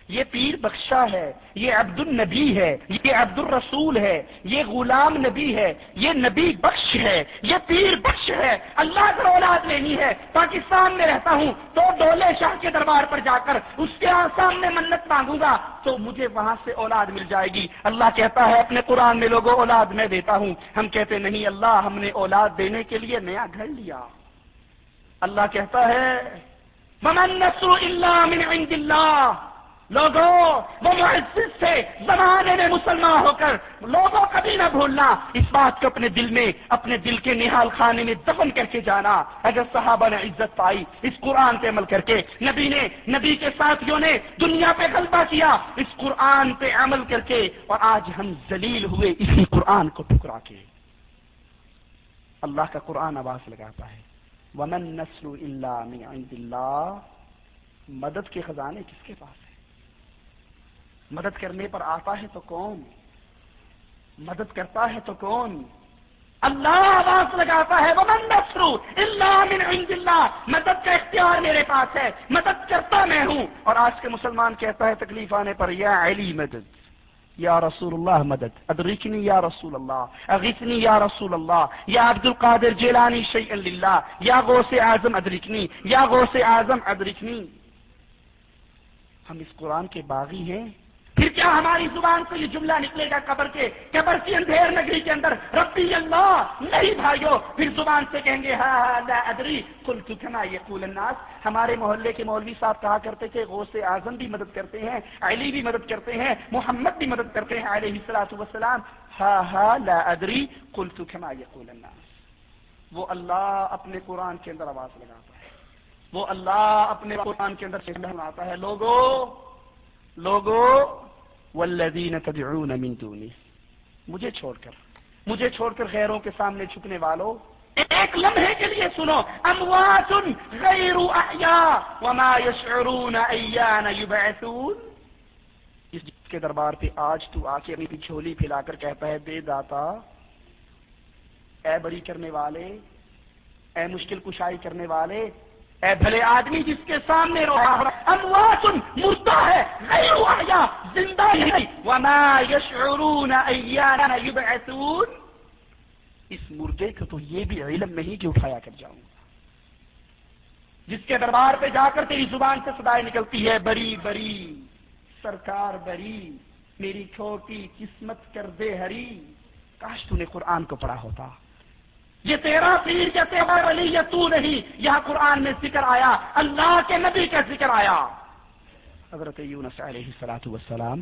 یہ پیر بخشا ہے، یہ عبد النبی ہے، یہ عبد الرسول ہے، یہ غلام نبی ہے، یہ نبی بخش ہے، یہ پیر بخش ہے۔ اللہ اگر اولاد لینی ہے، پاکستان میں رہتا ہوں تو ڈولے شاہ کے دربار پر جا کر اس کے سامنے منت مانگوں گا تو مجھے وہاں سے اولاد مل جائے گی۔ اللہ کہتا ہے اپنے قرآن میں لوگوں اولاد میں دیتا ہوں، ہم کہتے نہیں اللہ ہم نے اولاد دینے کے لیے نیا گھر لیا۔ اللہ کہتا ہے وَمَا النَّصْرُ إِلَّا مِنْ عِنْدِ اللَّهِ، لوگوں وہ معزز تھے زمانے میں مسلمان ہو کر، لوگوں کبھی نہ بھولنا اس بات کو اپنے دل میں، اپنے دل کے نہال خانے میں دفن کر کے جانا۔ اگر صحابہ نے عزت پائی اس قرآن پہ عمل کر کے، نبی کے ساتھیوں نے دنیا پہ غلبہ کیا اس قرآن پہ عمل کر کے، اور آج ہم ذلیل ہوئے اسی قرآن کو ٹھکرا کے۔ اللہ کا قرآن آواز لگاتا ہے وَمَا النَّصْرُ إِلَّا مِنْ عِنْدِ اللَّهِ، مدد کے خزانے کس کے پاس ہیں؟ مدد کرنے پر آتا ہے تو کون؟ مدد کرتا ہے تو کون؟ اللہ آواز لگاتا ہے وَمَا النَّصْرُ إِلَّا مِنْ عِنْدِ اللَّهِ، مدد کا اختیار میرے پاس ہے، مدد کرتا میں ہوں۔ اور آج کے مسلمان کہتا ہے تکلیف آنے پر یا علی مدد، یا رسول اللہ مدد، ادرکنی یا رسول اللہ، اغثنی یا رسول اللہ، یا عبد القادر جیلانی شیئا للہ، یا غوث اعظم ادرکنی، یا غوث اعظم ادرکنی۔ ہم اس قرآن کے باغی ہیں، پھر کیا ہماری زبان سے یہ جملہ نکلے گا قبر کی اندھیر نگری کے اندر ربی اللہ؟ نہیں بھائیو، پھر زبان سے کہیں گے ہاں لا ادری قلت کما یقول الناس۔ ہمارے محلے کے مولوی صاحب کہا کرتے تھے غوث اعظم بھی مدد کرتے ہیں، علی بھی مدد کرتے ہیں، محمد بھی مدد کرتے ہیں علیہ الصلوۃ والسلام۔ ہاں لا ادری قلت کما یقول الناس۔ وہ اللہ اپنے قرآن کے اندر آواز لگاتا ہے، وہ اللہ اپنے قرآن کے اندر سناتا ہے لوگوں والذین تدعون من دونی، مجھے چھوڑ کر غیروں کے سامنے جھکنے والوں، ایک لمحے کے لیے سنو، اموات غیر احیاء وما یشعرون ایان یبعثون۔ جس کے دربار پہ آج تو آ کے اپنی جھولی پھیلا کر کہتا ہے دے داتا، اے بری کرنے والے، اے مشکل کشائی کرنے والے، اے بھلے آدمی جس کے سامنے رو رہا اموات مردہ ہے غیر احیاء، زندہ نہیں، وما یشعرون ایان یبعثون، اس مردے کو تو یہ بھی علم نہیں کہ اٹھایا کر جاؤں گا۔ جس کے دربار پہ جا کر تیری زبان سے صدائیں نکلتی ہے بری بری سرکار بری، میری چھوٹی قسمت کر دے ہری، کاش تو نے قرآن کو پڑھا ہوتا۔ یہ تیرا پیر یا تیرا ولی یا تو نہیں، یہاں قرآن میں ذکر آیا، اللہ کے نبی کا ذکر آیا۔ حضرت یونس علیہ الصلوۃ والسلام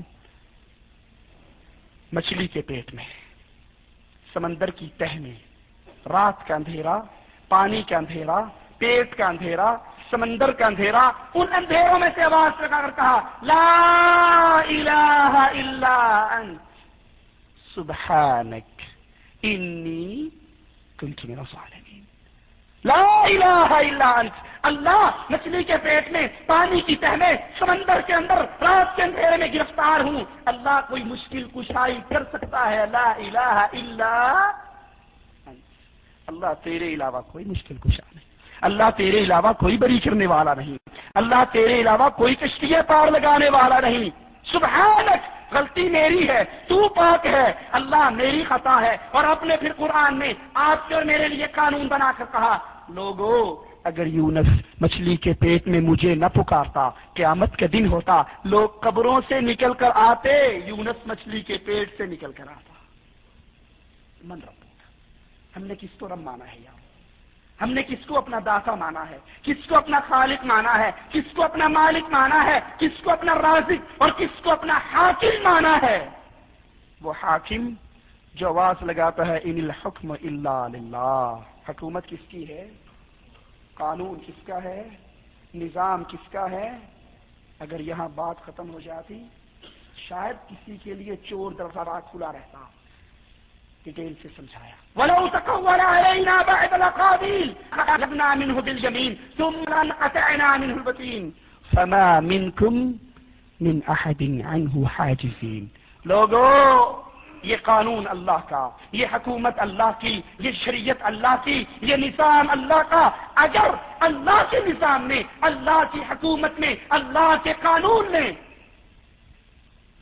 مچھلی کے پیٹ میں، سمندر کی تہ میں، رات کا اندھیرا، پانی کا اندھیرا، پیٹ کا اندھیرا، سمندر کا اندھیرا، ان اندھیروں میں سے آواز لگا کر کہا لا الہ الا انت سبحانک انی کنت من الظالمین۔ لا الہ الا انت، اللہ مچھلی کے پیٹ میں، پانی کی تہ میں، سمندر کے اندر، رات کے اندھیرے میں گرفتار ہوں، اللہ کوئی مشکل کشائی کر سکتا ہے؟ لا الہ الا انت، اللہ تیرے علاوہ کوئی مشکل کشا نہیں، اللہ تیرے علاوہ کوئی بری کرنے والا نہیں، اللہ تیرے علاوہ کوئی کشتیاں پار لگانے والا نہیں۔ سبحانک، غلطی میری ہے، تو پاک ہے، اللہ میری خطا ہے۔ اور اپنے پھر قرآن میں آپ کے اور میرے لیے قانون بنا کر کہا لوگوں اگر یونس مچھلی کے پیٹ میں مجھے نہ پکارتا، قیامت کا دن ہوتا، لوگ قبروں سے نکل کر آتے، یونس مچھلی کے پیٹ سے نکل کر آتا۔ من رب، ہم نے کس کو رب مانا ہے یار؟ ہم نے کس کو اپنا داتا مانا ہے؟ کس کو اپنا خالق مانا ہے؟ کس کو اپنا مالک مانا ہے؟ کس کو اپنا رازق اور کس کو اپنا حاکم مانا ہے؟ وہ حاکم جو آواز لگاتا ہے ان الحکم الا للہ، حکومت کس کی ہے؟ قانون کس کا ہے؟ نظام کس کا ہے؟ اگر یہاں بات ختم ہو جاتی شاید کسی کے لیے چور دروازہ کھلا رہتا۔ ڈیٹیل سے سمجھایا وَلَوْ تَقَوَّلَ عَلَيْنَا بَعْضَ الْأَقَاوِيلِ لَأَخَذْنَا مِنْهُ بِالْيَمِينِ ثُمَّ لَنَقْطَعْنَا مِنْهُ الْوَتِينَ فَمَا مِنْكُمْ مِنْ أَحَدٍ عَنْهُ حَاجِزِينَ۔ لوگوں یہ قانون اللہ کا، یہ حکومت اللہ کی، یہ شریعت اللہ کی، یہ نظام اللہ کا، اگر اللہ کے نظام میں، اللہ کی حکومت میں، اللہ کے قانون میں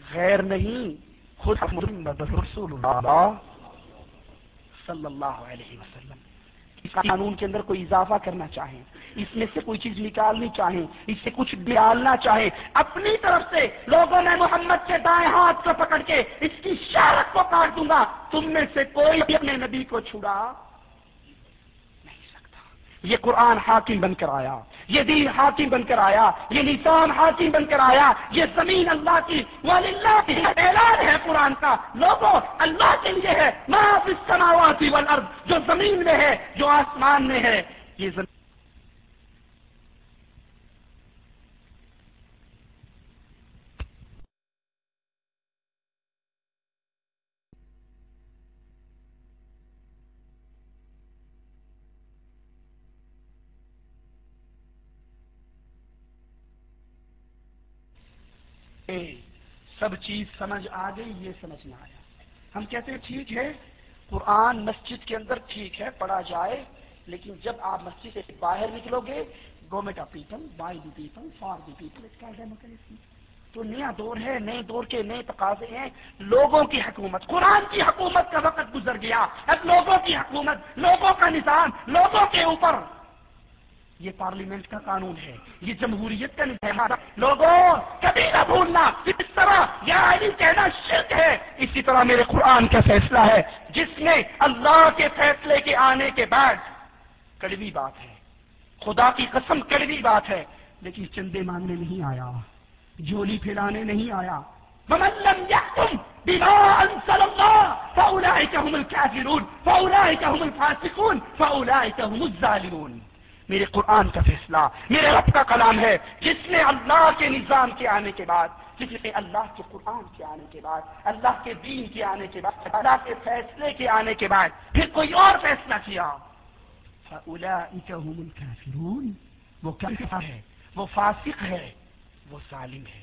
غیر نہیں، خود محمد رسول اللہ صلی اللہ علیہ وسلم اس قانون کے اندر کوئی اضافہ کرنا چاہیں، اس میں سے کوئی چیز نکالنی چاہیں، اس سے کچھ ڈالنا چاہیں، اپنی طرف سے لوگوں میں محمد کے دائیں ہاتھ کو پکڑ کے اس کی شارت کو کاٹ دوں گا، تم میں سے کوئی بھی اپنے نبی کو چھڑا نہیں سکتا۔ یہ قرآن حاکم بن کر آیا، یہ دین حاکم بن کر آیا، یہ نظام حاکم بن کر آیا، یہ زمین اللہ کی وللہ کی اعلان ہے قرآن کا، لوگوں اللہ کے لیے ہے ما فی السماوات والارض، جو زمین میں ہے جو آسمان میں ہے، یہ زمین سب چیز سمجھ آ گئی، یہ سمجھ نہ آیا۔ ہم کہتے ہیں ٹھیک ہے قرآن مسجد کے اندر ٹھیک ہے پڑھا جائے، لیکن جب آپ مسجد سے باہر نکلو گے government of people by the people for the people تو نیا دور ہے، نئے دور کے نئے تقاضے ہیں، لوگوں کی حکومت، قرآن کی حکومت کا وقت گزر گیا، اب لوگوں کی حکومت، لوگوں کا نظام، لوگوں کے اوپر۔ یہ پارلیمنٹ کا قانون ہے، یہ جمہوریت کا نظام ہے۔ لوگوں کبھی نہ بھولنا، اس طرح یا علی کہنا شرک ہے، اسی طرح میرے قرآن کا فیصلہ ہے جس میں اللہ کے فیصلے کے آنے کے بعد کڑوی بات ہے، خدا کی قسم کڑوی بات ہے، لیکن چندے مانگنے نہیں آیا، جھولی پھیلانے نہیں آیا۔ وَمَن لَّمْ يَحْكُم بِمَا أَنزَلَ اللَّهُ فَأُولَٰئِكَ هُمُ الْكَافِرُونَ فَأُولَٰئِكَ هُمُ الْفَاسِقُونَ فَأُولَٰئِكَ هُمُ الظَّالِمُونَ۔ میرے قرآن کا فیصلہ میرے رب کا کلام ہے، جس نے اللہ کے نظام کے آنے کے بعد، جس نے اللہ کے قرآن کے آنے کے بعد، اللہ کے دین کے آنے کے بعد، اللہ کے فیصلے کے آنے کے بعد پھر کوئی اور فیصلہ کیا، فَأُولَٰئِكَ هُمُ الْكَافِرُونَ، وہ کافر ہے، وہ فاسق ہے، وہ ظالم ہے۔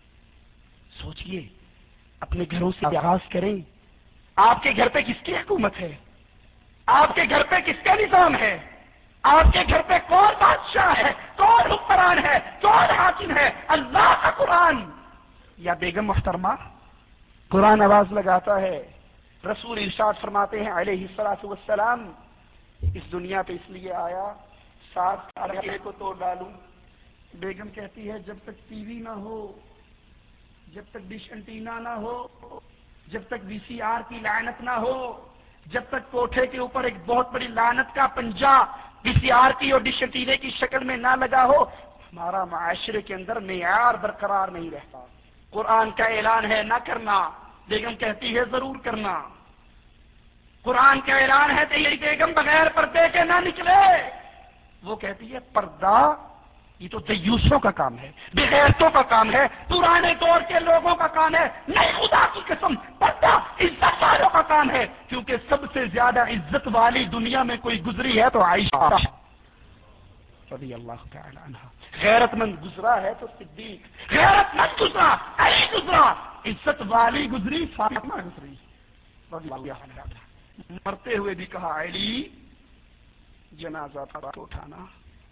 سوچئے، اپنے گھروں سے آغاز کریں، آپ کے گھر پہ کس کی حکومت ہے؟ آپ کے گھر پہ کس کا نظام ہے؟ آپ کے گھر پہ کون بادشاہ ہے؟ کون حکمران ہے؟ کون حاکم ہے؟ اللہ کا قرآن یا بیگم محترمہ؟ قرآن آواز لگاتا ہے، رسول ارشاد فرماتے ہیں علیہ الصلوۃ والسلام، اس دنیا پہ اس لیے آیا 7 سال کو توڑ ڈالوں۔ بیگم کہتی ہے جب تک ٹی وی نہ ہو، جب تک ڈش انٹینا نہ ہو، جب تک وی سی آر کی لعنت نہ ہو، جب تک کوٹھے کے اوپر ایک بہت بڑی لعنت کا پنجہ وی سی آر کی اور ڈش انٹینے کی شکل میں نہ لگا ہو، ہمارا معاشرے کے اندر معیار برقرار نہیں رہتا۔ قرآن کا اعلان ہے نہ کرنا، بیگم کہتی ہے ضرور کرنا۔ قرآن کا اعلان ہے تیری بیگم بغیر پردے کے نہ نکلے، وہ کہتی ہے پردہ یہ تو دیوسوں کا کام ہے، بے غیرتوں کا کام ہے، پرانے دور کے لوگوں کا کام ہے، نہیں خدا کی قسم پردہ عزت والوں کا کام ہے، کیونکہ سب سے زیادہ عزت والی دنیا میں کوئی گزری ہے تو عائشہ رضی اللہ تعالی عنہ۔ غیرت مند گزرا ہے تو صدیق، غیرت مند گزرا علی گزرا، عزت والی گزری فاطمہ گزری رضی اللہ عنہ۔ مرتے ہوئے بھی کہا علی جنازہ تھا اٹھانا،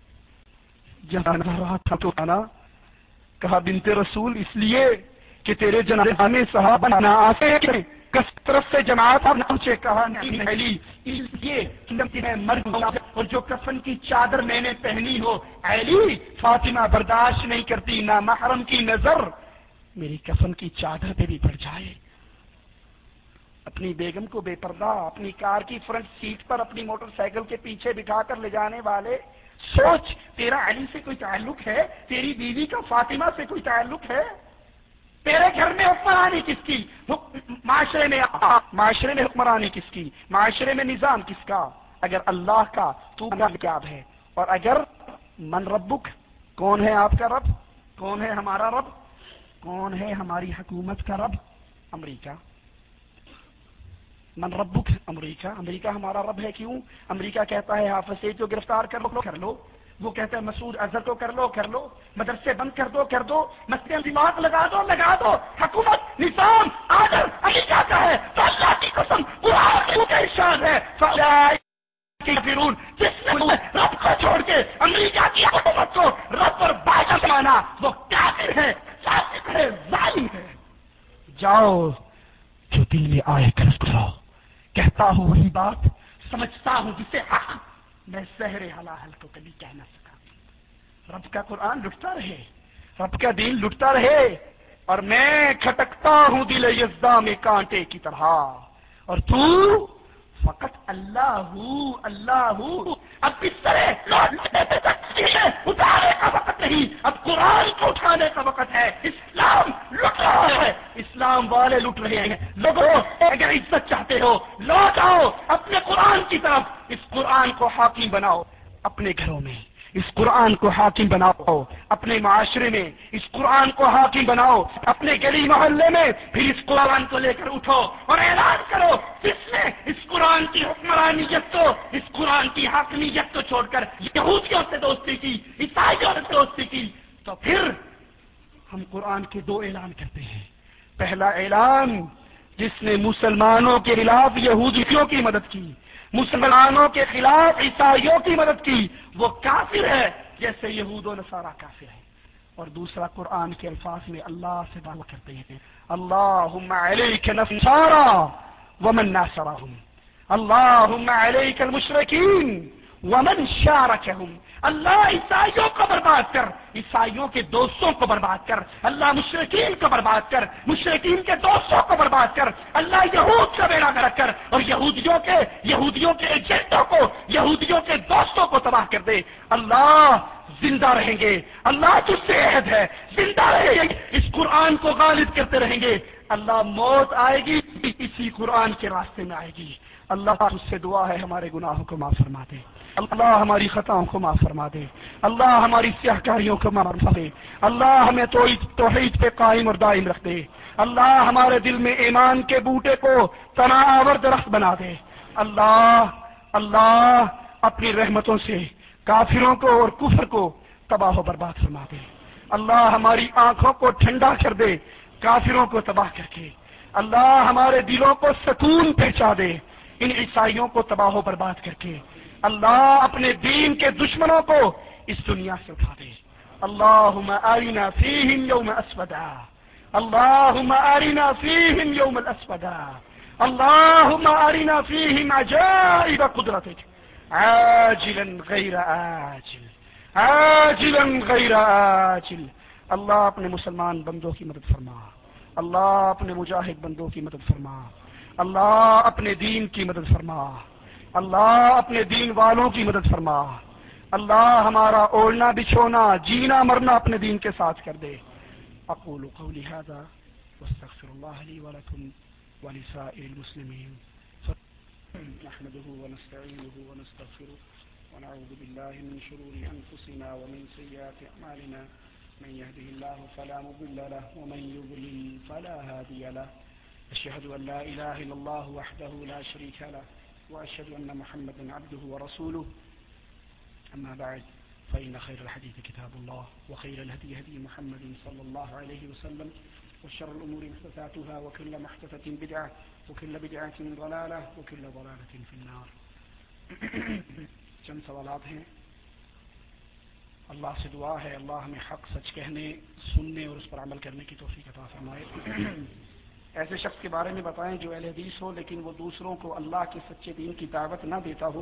جنازہ رات تو اٹھانا، کہا بنت رسول اس لیے کہ تیرے جنازہ میں صحابہ نہ آتے کثرت سے جماعت نہ پہنچے، کہا نہیں علی اس لیے کہ میں مر گیا اور جو کفن کی چادر میں نے پہنی ہو علی فاطمہ برداشت نہیں کرتی نہ محرم کی نظر میری کفن کی چادر پہ بھی پڑ جائے۔ اپنی بیگم کو بے پردہ اپنی کار کی فرنٹ سیٹ پر اپنی موٹر سائیکل کے پیچھے بٹھا کر لے جانے والے، سوچ تیرا علی سے کوئی تعلق ہے؟ تیری بیوی کا فاطمہ سے کوئی تعلق ہے؟ تیرے گھر میں حکمرانی کس کی؟ معاشرے میں حکمرانی کس کی؟ معاشرے میں نظام کس کا؟ اگر اللہ کا تو کیا ہے، اور اگر من ربک، کون ہے آپ کا رب؟ کون ہے ہمارا رب؟ کون ہے ہماری حکومت کا رب؟ امریکہ۔ من ربک امریکہ، امریکہ ہمارا رب ہے۔ کیوں؟ امریکہ کہتا ہے حافظ سعید کو گرفتار کر لو، وہ کہتا ہے مسعود اظہر کو کر لو، مدرسے بند کر دو، مسجد دماغ لگا دو، حکومت نظام آڈر امریکہ کا ہے تو اللہ کی قسم قرآن کا ارشاد ہے فرون جس نے رب کو چھوڑ کے امریکہ کی حکومت کو رب اور باقی مانا وہ کافر ہے، فاسق ہے، ظالم ہے۔ جاؤ جو دل میں آئے غلط کرو، کہتا ہوں وہی بات، سمجھتا ہوں جسے حق، میں زہر حلال کو کبھی کہہ نہ سکا۔ رب کا قرآن لٹتا رہے، رب کا دین لٹتا رہے، اور میں کھٹکتا ہوں دل یزداں میں کانٹے کی طرح، اور تو فقط اللہ اللہ۔ اب بسترے اٹھانے کا وقت نہیں، اب قرآن کو اٹھانے کا وقت ہے۔ اسلام لٹ رہا ہے، اسلام والے لٹ رہے ہیں۔ لوگوں اگر عزت چاہتے ہو لوٹ آؤ اپنے قرآن کی طرف، اس قرآن کو حاکم بناؤ اپنے گھروں میں، اس قرآن کو حاکم بناؤ اپنے معاشرے میں، اس قرآن کو حاکم بناؤ اپنے گلی محلے میں، پھر اس قرآن کو لے کر اٹھو اور اعلان کرو جس نے اس قرآن کی حکمرانیت کو، اس قرآن کی حاکمیت کو چھوڑ کر یہودیوں سے دوستی کی، عیسائیوں سے دوستی کی، تو پھر ہم قرآن کے دو اعلان کرتے ہیں۔ پہلا اعلان، جس نے مسلمانوں کے خلاف یہودیوں کی مدد کی، مسلمانوں کے خلاف عیسائیوں کی مدد کی، وہ کافر ہے جیسے یہود و نصارہ کافر ہے۔ اور دوسرا قرآن کے الفاظ میں اللہ سے دعویٰ کرتے ہیں، اللہم علیک النصارى ومن ناصرهم، اللہم علیک المشرکین ومن شارکہم۔ اللہ عیسائیوں کو برباد کر، عیسائیوں کے دوستوں کو برباد کر، اللہ مشرکین کو برباد کر، مشرکین کے دوستوں کو برباد کر، اللہ یہود کا بیڑا گرک کر، اور یہودیوں کے ایجنٹوں کو، یہودیوں کے دوستوں کو تباہ کر دے۔ اللہ زندہ رہیں گے، اللہ تجھ سے عہد ہے، زندہ رہیں گے، اس قرآن کو غالب کرتے رہیں گے۔ اللہ موت آئے گی اسی قرآن کے راستے میں آئے گی۔ اللہ تجھ سے دعا ہے ہمارے گناہوں کو معاف فرما دے، اللہ ہماری خطاؤں کو معاف فرما دے، اللہ ہماری سیاہکاریوں کو معاف فرما دے، اللہ ہمیں توحید پہ قائم اور دائم رکھ دے، اللہ ہمارے دل میں ایمان کے بوٹے کو تناور درخت بنا دے۔ اللہ اپنی رحمتوں سے کافروں کو اور کفر کو تباہ و برباد فرما دے۔ اللہ ہماری آنکھوں کو ٹھنڈا کر دے کافروں کو تباہ کر کے، اللہ ہمارے دلوں کو سکون پہنچا دے ان عیسائیوں کو تباہ و برباد کر کے، اللہ اپنے دین کے دشمنوں کو اس دنیا سے اٹھا دے۔ اللہم آرنا فیہم یوم اسودا، اللہم آرنا فیہم یوم الاسودا، اللہم آرنا فیہم عجائب قدرتک عاجلا غیر آجل، عاجلا غیر آجل۔ اللہ اپنے مسلمان بندوں کی مدد فرما، اللہ اپنے مجاہد بندوں کی مدد فرما، اللہ اپنے دین کی مدد فرما، اللہ اپنے دین والوں کی مدد فرما، اللہ ہمارا اوڑھنا بچھونا جینا مرنا اپنے دین کے ساتھ کر دے۔ اقول قولی هذا واستغفر الله لي ولكم ولسائر المسلمين نحمده ونستعينه ونستغفره ونعوذ بالله من شرور أنفسنا ومن سيئات أعمالنا، من يهده الله فلا مضل له ومن يضلل فلا هادي له، أشهد أن لا إله إلا الله وحده لا شريك له، وأشهد أن محمدا عبده ورسوله، أما بعد فإن خير الحديث كتاب الله، وخير الهدي هدي محمد صلى الله عليه وسلم، وشر الأمور محدثاتها، وكل محدثة بدعة، وكل بدعة ضلالة، وكل ضلالة في النار۔ چند سوالات ہیں، اللہ سے دعا ہے اللہ ہمیں حق سچ کہنے، سننے اور اس پر عمل کرنے کی توفیق عطا فرمائے۔ ایسے شخص کے بارے میں بتائیں جو اہل حدیث ہو لیکن وہ دوسروں کو اللہ کے سچے دین کی دعوت نہ دیتا ہو،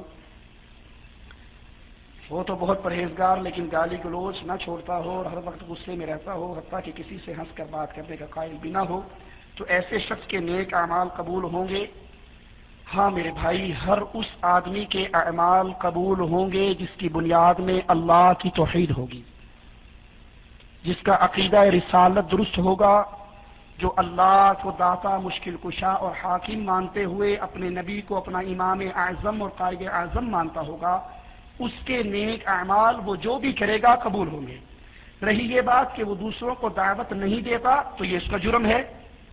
وہ تو بہت پرہیزگار لیکن گالی گلوچ نہ چھوڑتا ہو اور ہر وقت غصے میں رہتا ہو، حتیٰ کہ کسی سے ہنس کر بات کرنے کا قائل بھی نہ ہو، تو ایسے شخص کے نیک اعمال قبول ہوں گے؟ ہاں میرے بھائی، ہر اس آدمی کے اعمال قبول ہوں گے جس کی بنیاد میں اللہ کی توحید ہوگی، جس کا عقیدہ رسالت درست ہوگا، جو اللہ کو داتا، مشکل کشا اور حاکم مانتے ہوئے اپنے نبی کو اپنا امام اعظم اور قائد اعظم مانتا ہوگا، اس کے نیک اعمال وہ جو بھی کرے گا قبول ہوں گے۔ رہی یہ بات کہ وہ دوسروں کو دعوت نہیں دیتا تو یہ اس کا جرم ہے۔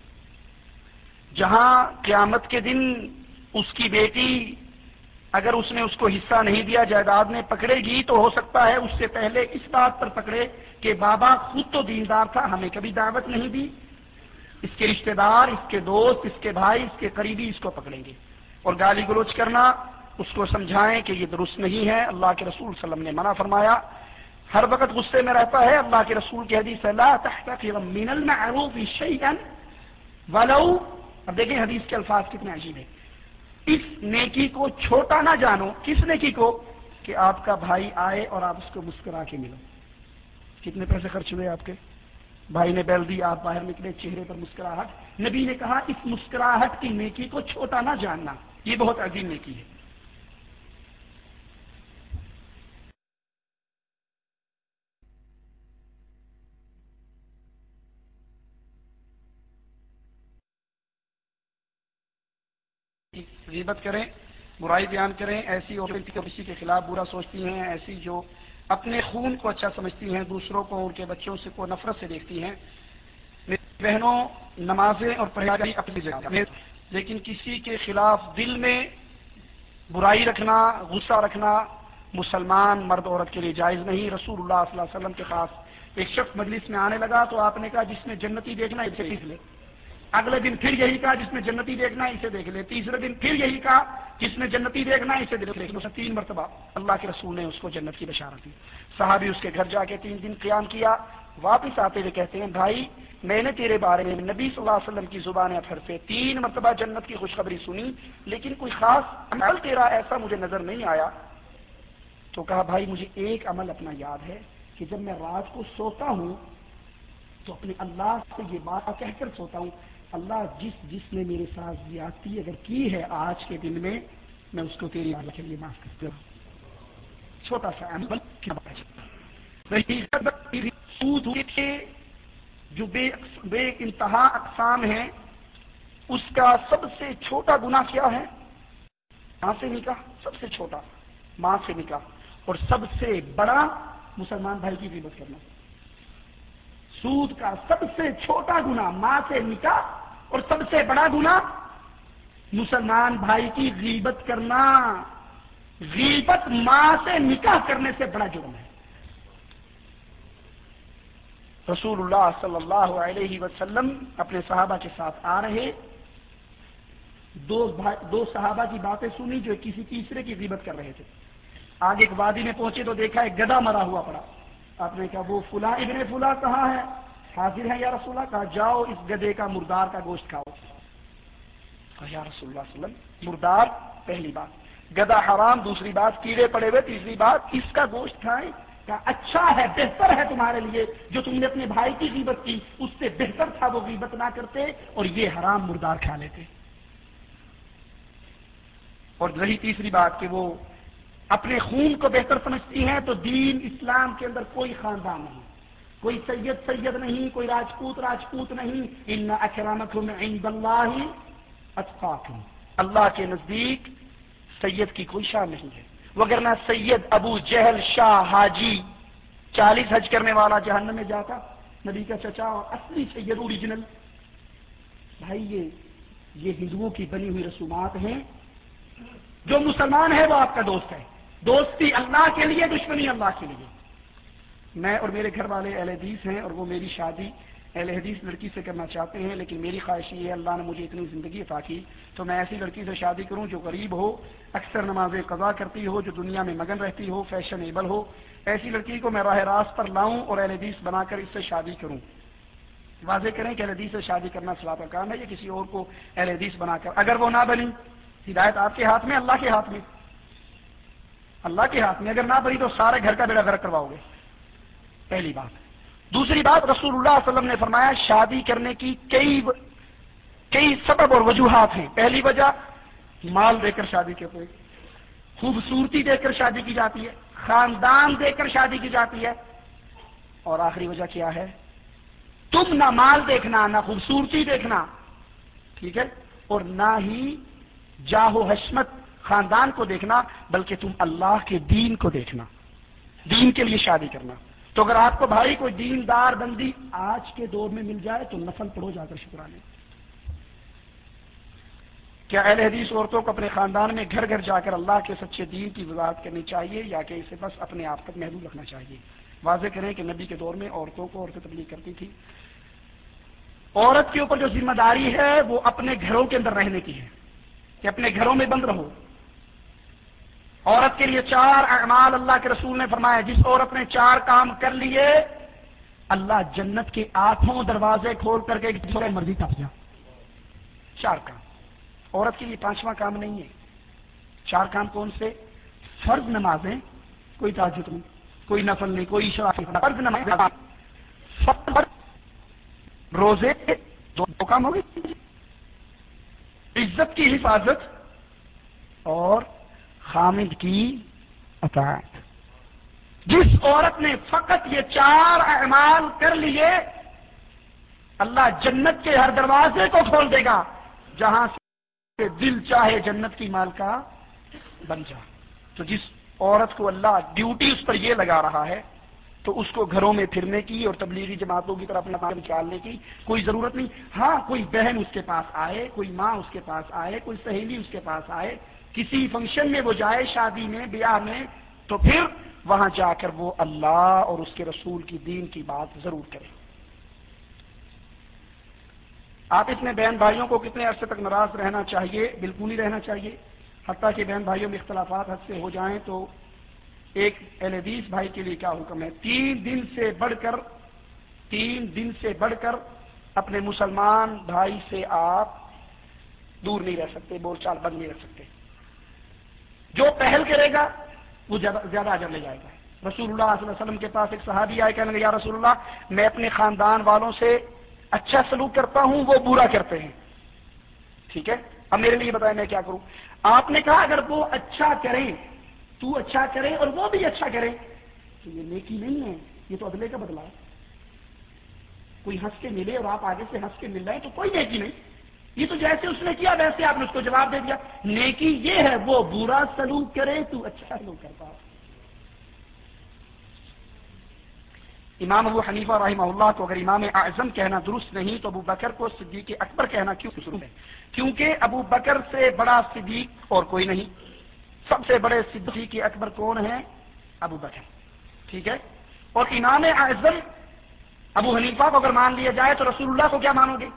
جہاں قیامت کے دن اس کی بیٹی اگر اس نے اس کو حصہ نہیں دیا جائیداد میں پکڑے گی تو ہو سکتا ہے اس سے پہلے اس بات پر پکڑے کہ بابا خود تو دیندار تھا، ہمیں کبھی دعوت نہیں دی۔ اس کے رشتہ دار، اس کے دوست، اس کے بھائی، اس کے قریبی اس کو پکڑیں گے اور گالی گلوچ کرنا، اس کو سمجھائیں کہ یہ درست نہیں ہے۔ اللہ کے رسول صلی اللہ علیہ وسلم نے منع فرمایا، ہر وقت غصے میں رہتا ہے۔ اللہ کے رسول کی حدیث ہے لا تحتقر من المعروف شيئا ولو، اب دیکھیں حدیث کے الفاظ کتنے عجیب ہیں، اس نیکی کو چھوٹا نہ جانو. کس نیکی کو؟ کہ آپ کا بھائی آئے اور آپ اس کو مسکرا کے ملو. کتنے پیسے خرچ ہوئے آپ کے؟ بھائی نے بیل دی، آپ باہر نکلے، چہرے پر مسکراہٹ. نبی نے کہا اس مسکراہٹ کی نیکی کو چھوٹا نہ جاننا، یہ بہت عظیم نیکی ہے. غیبت کریں، برائی بیان کریں، ایسی عورتیں جو کسی کے خلاف برا سوچتی ہیں، ایسی جو اپنے خون کو اچھا سمجھتی ہیں، دوسروں کو ان کے بچوں سے کو نفرت سے دیکھتی ہیں. بہنوں، نمازیں اور پرہیزگاری اپنی جگہ، لیکن کسی کے خلاف دل میں برائی رکھنا، غصہ رکھنا مسلمان مرد عورت کے لیے جائز نہیں. رسول اللہ صلی اللہ علیہ وسلم کے پاس ایک شخص مجلس میں آنے لگا تو آپ نے کہا جس نے جنتی دیکھنا اسے دیکھ لے. اگلے دن پھر یہی کہا جس نے جنتی دیکھنا اسے دیکھ لے. تیسرے دن پھر یہی کہا جس نے جنتی دیکھنا اسے دیکھ لے. 3 مرتبہ اللہ کے رسول نے اس کو جنت کی بشارت دی. صحابی اس کے گھر جا کے 3 دن قیام کیا. واپس آتے ہوئے کہتے ہیں بھائی میں نے تیرے بارے میں نبی صلی اللہ علیہ وسلم کی زبان اطہر سے 3 مرتبہ جنت کی خوشخبری سنی، لیکن کوئی خاص عمل تیرا ایسا مجھے نظر نہیں آیا. تو کہا بھائی مجھے ایک عمل اپنا یاد ہے کہ جب میں رات کو سوتا ہوں تو اپنے اللہ سے یہ بات کہہ کر سوتا ہوں، اللہ جس نے میرے ساتھ زیادتی اگر کی ہے آج کے دن میں اس کو تیری آگے کے لیے معاف کرتا ہوں. چھوٹا سا عمل سود کے جو بے انتہا اقسام ہیں، اس کا سب سے چھوٹا گناہ کیا ہے؟ ماں سے نکاح. سب سے چھوٹا ماں سے نکاح، اور سب سے بڑا مسلمان بھائی کی غیبت کرنا. سود کا سب سے چھوٹا گناہ ماں سے نکاح، اور سب سے بڑا گناہ مسلمان بھائی کی غیبت کرنا. غیبت ماں سے نکاح کرنے سے بڑا جرم ہے. رسول اللہ صلی اللہ علیہ وسلم اپنے صحابہ کے ساتھ آ رہے، دو صحابہ کی باتیں سنی جو کسی تیسرے کی غیبت کر رہے تھے. آگے ایک وادی میں پہنچے تو دیکھا ایک گدھا مرا ہوا پڑا. آپ نے کہا وہ فلاں ابن فلاں کہاں ہے؟ حاضر ہے یا رسول اللہ. کہا جاؤ اس گدھے کا مردار کا گوشت کھاؤ. کہا یا رسول اللہ صلی اللہ علیہ وسلم مردار پہلی بات، گدھا حرام دوسری بات، کیڑے پڑے ہوئے تیسری بات، اس کا گوشت کھائیں. کہا اچھا ہے، بہتر ہے تمہارے لیے جو تم نے اپنے بھائی کی غیبت کی، اس سے بہتر تھا وہ غیبت نہ کرتے اور یہ حرام مردار کھا لیتے. اور رہی تیسری بات کہ وہ اپنے خون کو بہتر سمجھتی ہیں، تو دین اسلام کے اندر کوئی خاندان نہیں، کوئی سید نہیں، کوئی راجپوت نہیں. ان اکرامکم عند اللہ اتقاکم، اللہ کے نزدیک سید کی کوئی شان نہیں ہے. وگرنہ سید ابو جہل شاہ حاجی 40 حج کرنے والا جہنم میں جاتا، نبی کا چچا اور اصلی سید اوریجنل. بھائی یہ ہندوؤں کی بنی ہوئی رسومات ہیں. جو مسلمان ہے وہ آپ کا دوست ہے. دوستی اللہ کے لیے، دشمنی اللہ کے لیے. میں اور میرے گھر والے اہل حدیث ہیں اور وہ میری شادی اہل حدیث لڑکی سے کرنا چاہتے ہیں، لیکن میری خواہش یہ ہے اللہ نے مجھے اتنی زندگی عطا کی تو میں ایسی لڑکی سے شادی کروں جو غریب ہو، اکثر نمازیں قضا کرتی ہو، جو دنیا میں مگن رہتی ہو، فیشنیبل ہو. ایسی لڑکی کو میں راہ راست پر لاؤں اور اہل حدیث بنا کر اس سے شادی کروں. واضح کریں کہ اہل حدیث سے شادی کرنا ثواب کا کام ہے یا کسی اور کو اہل حدیث بنا کر. اگر وہ نہ بنی، ہدایت آپ کے ہاتھ میں، اللہ کے ہاتھ میں، اللہ کے ہاتھ میں. اگر نہ بنی تو سارے گھر کا بیڑا غرق کرواؤ گے. پہلی بات. دوسری بات، رسول اللہ صلی اللہ علیہ وسلم نے فرمایا شادی کرنے کی کئی سبب اور وجوہات ہیں. پہلی وجہ مال دے کر شادی کے ہوئے، خوبصورتی دے کر شادی کی جاتی ہے، خاندان دے کر شادی کی جاتی ہے. اور آخری وجہ کیا ہے؟ تم نہ مال دیکھنا، نہ خوبصورتی دیکھنا، ٹھیک ہے، اور نہ ہی جاہ و حشمت خاندان کو دیکھنا، بلکہ تم اللہ کے دین کو دیکھنا، دین کے لیے شادی کرنا. تو اگر آپ کو بھائی کوئی دیندار بندی آج کے دور میں مل جائے تو نفل پڑھو جا کر شکرانے. کیا اہل حدیث عورتوں کو اپنے خاندان میں گھر گھر جا کر اللہ کے سچے دین کی وضاحت کرنی چاہیے یا کہ اسے بس اپنے آپ تک محدود رکھنا چاہیے؟ واضح کریں کہ نبی کے دور میں عورتیں تبلیغ کرتی تھی. عورت کے اوپر جو ذمہ داری ہے وہ اپنے گھروں کے اندر رہنے کی ہے کہ اپنے گھروں میں بند رہو. عورت کے لیے 4 اعمال اللہ کے رسول نے فرمایا، جس عورت نے 4 کام کر لیے اللہ جنت کے 8 دروازے کھول کر کے جو مرضی تپ جا. 4 کام. عورت کے لیے 5واں کام نہیں ہے. 4 کام کون سے؟ فرض نمازیں، کوئی تہجد نہیں، کوئی نفل نہیں، کوئی شرافی، فرض نماز، روزے، 2 کام ہو گئے. عزت کی حفاظت اور خامد کی اطاعت. جس عورت نے فقط یہ 4 اعمال کر لیے، اللہ جنت کے ہر دروازے کو کھول دے گا جہاں سے دل چاہے جنت کی مالکہ بن جا. تو جس عورت کو اللہ ڈیوٹی اس پر یہ لگا رہا ہے تو اس کو گھروں میں پھرنے کی اور تبلیغی جماعتوں کی طرف اپنا کام نکالنے کی کوئی ضرورت نہیں. ہاں کوئی بہن اس کے پاس آئے، کوئی ماں اس کے پاس آئے، کوئی سہیلی اس کے پاس آئے، کسی فنکشن میں وہ جائے، شادی میں، بیاہ میں، تو پھر وہاں جا کر وہ اللہ اور اس کے رسول کی دین کی بات ضرور کرے. آپ اتنے بہن بھائیوں کو کتنے عرصے تک ناراض رہنا چاہیے؟ بالکل ہی رہنا چاہیے. حتیٰ کہ بہن بھائیوں میں اختلافات حد سے ہو جائیں تو ایک اہل حدیث بھائی کے لیے کیا حکم ہے؟ 3 دن سے بڑھ کر اپنے مسلمان بھائی سے آپ دور نہیں رہ سکتے، بول چال بند نہیں رکھ سکتے. جو پہل کرے گا وہ زیادہ اجر لے جائے گا. رسول اللہ صلی اللہ علیہ وسلم کے پاس ایک صحابی آئے، کہنے لگے یا رسول اللہ میں اپنے خاندان والوں سے اچھا سلوک کرتا ہوں، وہ برا کرتے ہیں. ٹھیک ہے، اب میرے لیے بتائیں میں کیا کروں؟ آپ نے کہا اگر وہ اچھا کریں، تو اچھا کرے اور وہ بھی اچھا کرے تو یہ نیکی نہیں ہے، یہ تو عدلے کا بدلہ ہے. کوئی ہنس کے ملے اور آپ آگے سے ہنس کے مل رہے ہیں تو کوئی نیکی نہیں. یہ تو جیسے اس نے کیا ویسے آپ نے اس کو جواب دے دیا. نیکی یہ ہے وہ برا سلوک کرے تو اچھا سلوک کرتا. امام ابو حنیفہ رحمہ اللہ کو اگر امام اعظم کہنا درست نہیں تو ابو بکر کو صدیق اکبر کہنا کیوں درست ہے؟ کیونکہ ابو بکر سے بڑا صدیق اور کوئی نہیں. سب سے بڑے صدیق اکبر کون ہیں؟ ابو بکر. ٹھیک ہے، اور امام اعظم ابو حنیفہ کو اگر مان لیا جائے تو رسول اللہ کو کیا مانو گے؟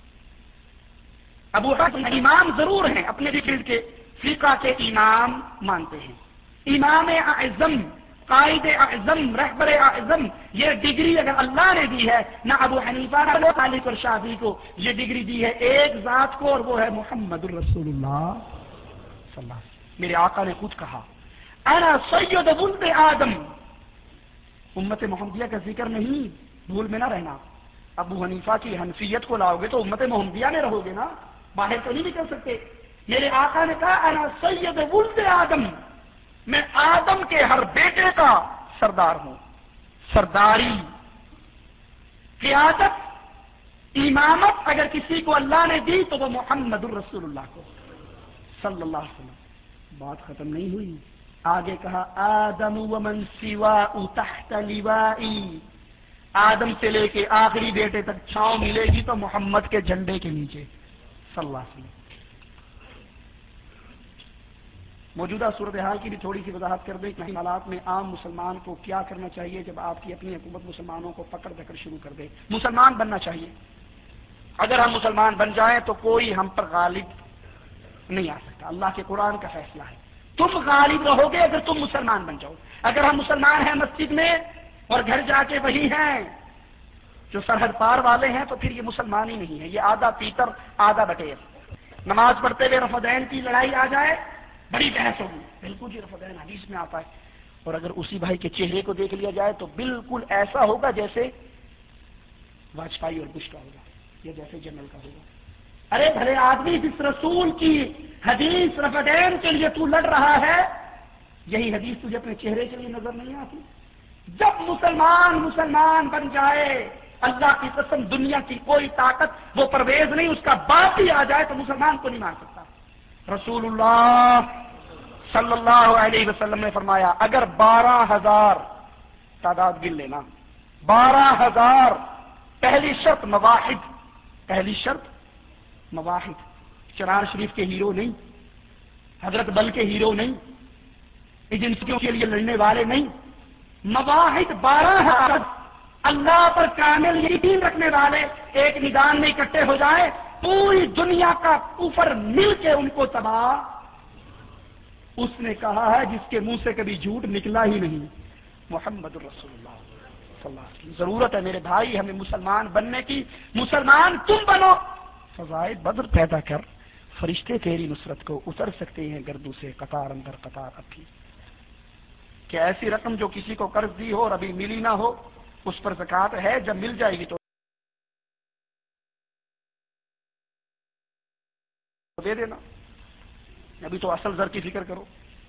ابو حنیفہ امام ضرور ہیں، اپنے فیلڈ کے فقہ کے امام مانتے ہیں. امام اعظم، قائد اعظم، رہبر اعظم، یہ ڈگری اگر اللہ نے دی ہے، نہ ابو حنیفہ نہ مالک اور شافعی کو، یہ ڈگری دی ہے ایک ذات کو، اور وہ ہے محمد الرسول اللہ صلی اللہ علیہ وسلم. میرے آقا نے خود کہا انا سید ولد آدم. امت محمدیہ کا ذکر نہیں، بھول میں نہ رہنا. ابو حنیفہ کی حنفیت کو لاؤ گے تو امت محمدیہ میں رہو گے نا، باہر تو نہیں نکل سکتے. میرے آقا نے کہا انا سید ولد آدم، میں آدم کے ہر بیٹے کا سردار ہوں. سرداری، قیادت، امامت اگر کسی کو اللہ نے دی تو وہ محمد الرسول اللہ کو صلی اللہ علیہ وسلم. بات ختم نہیں ہوئی، آگے کہا آدم ومن سواء تحت لوائی. آدم سے لے کے آخری بیٹے تک چھاؤں ملے گی تو محمد کے جھنڈے کے نیچے صلی اللہ علیہ وسلم. موجودہ صورتحال کی بھی تھوڑی سی وضاحت کر دیں کہ حالات میں عام مسلمان کو کیا کرنا چاہیے جب آپ کی اپنی حکومت مسلمانوں کو پکڑ دکڑ شروع کر دے. مسلمان بننا چاہیے. اگر ہم مسلمان بن جائیں تو کوئی ہم پر غالب نہیں آ سکتا. اللہ کے قرآن کا فیصلہ ہے، تم غالب رہو گے اگر تم مسلمان بن جاؤ. اگر ہم مسلمان ہیں مسجد میں اور گھر جا کے وہی ہیں جو سرحد پار والے ہیں تو پھر یہ مسلمان ہی نہیں ہے، یہ آدھا پیتر آدھا بٹیر. نماز پڑھتے ہوئے رفدین کی لڑائی آ جائے، بڑی بحث ہوگی. بالکل جی رفدین حدیث میں آتا ہے. اور اگر اسی بھائی کے چہرے کو دیکھ لیا جائے تو بالکل ایسا ہوگا جیسے واجپئی اور بش کا ہوگا یا جیسے جنرل کا ہوگا. ارے بھلے آدمی جس رسول کی حدیث رفدین کے لیے تو لڑ رہا ہے، یہی حدیث تجھے اپنے چہرے کے لیے نظر نہیں آتی. جب مسلمان بن جائے، اللہ کی قسم دنیا کی کوئی طاقت، وہ پرویز نہیں، اس کا باپ ہی آ جائے تو مسلمان کو نہیں مار سکتا. رسول اللہ صلی اللہ علیہ وسلم نے فرمایا اگر 12,000 تعداد گر لینا، 12,000، پہلی شرط مواحد، پہلی شرط مواحد. چنار شریف کے ہیرو نہیں، حضرت بل کے ہیرو نہیں، ایجنسیوں کے لیے لڑنے والے نہیں، مواحد 12,000 اللہ پر کامل یقین رکھنے والے ایک میدان میں اکٹھے ہو جائیں، پوری دنیا کا کفر مل کے ان کو تباہ. اس نے کہا ہے جس کے منہ سے کبھی جھوٹ نکلا ہی نہیں، محمد الرسول اللہ صلی اللہ علیہ وسلم. ضرورت ہے میرے بھائی ہمیں مسلمان بننے کی. مسلمان تم بنو، فضائے بدر پیدا کر، فرشتے تیری نصرت کو اتر سکتے ہیں گردوں سے قطار اندر قطار اب بھی. کہ ایسی رقم جو کسی کو قرض دی ہو اور ابھی ملی نہ ہو اس پر زکوٰۃ ہے، جب مل جائے گی تو دے دینا، ابھی تو اصل زر کی فکر کرو.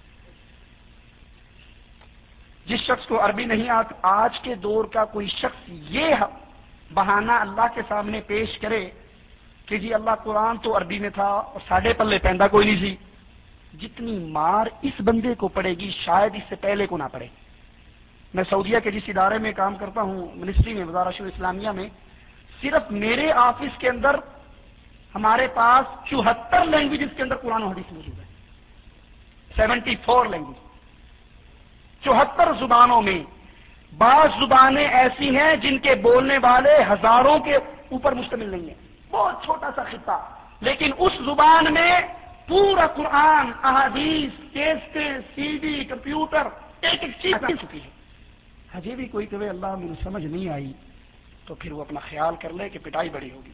جس شخص کو عربی نہیں آتا، آج کے دور کا کوئی شخص یہ بہانہ اللہ کے سامنے پیش کرے کہ جی اللہ قرآن تو عربی میں تھا اور ساڑھے پلے پہندا کوئی نہیں سی، جتنی مار اس بندے کو پڑے گی شاید اس سے پہلے کو نہ پڑے. میں سعودیہ کے جس ادارے میں کام کرتا ہوں، منسٹری میں، وزارت شؤون اسلامیہ میں، صرف میرے آفس کے اندر ہمارے پاس 74 لینگویجز کے اندر قرآن و حدیث موجود ہے. 74 لینگویج، 74 زبانوں میں. بعض زبانیں ایسی ہیں جن کے بولنے والے ہزاروں کے اوپر مشتمل نہیں ہیں، بہت چھوٹا سا خطہ، لیکن اس زبان میں پورا قرآن، احادیث، کیسٹیں، سی ڈی، کمپیوٹر، ایک ایک چیز بن چکی ہے. ہجے بھی کوئی کہے اللہ مجھے سمجھ نہیں آئی تو پھر وہ اپنا خیال کر لے کہ پٹائی بڑی ہوگی.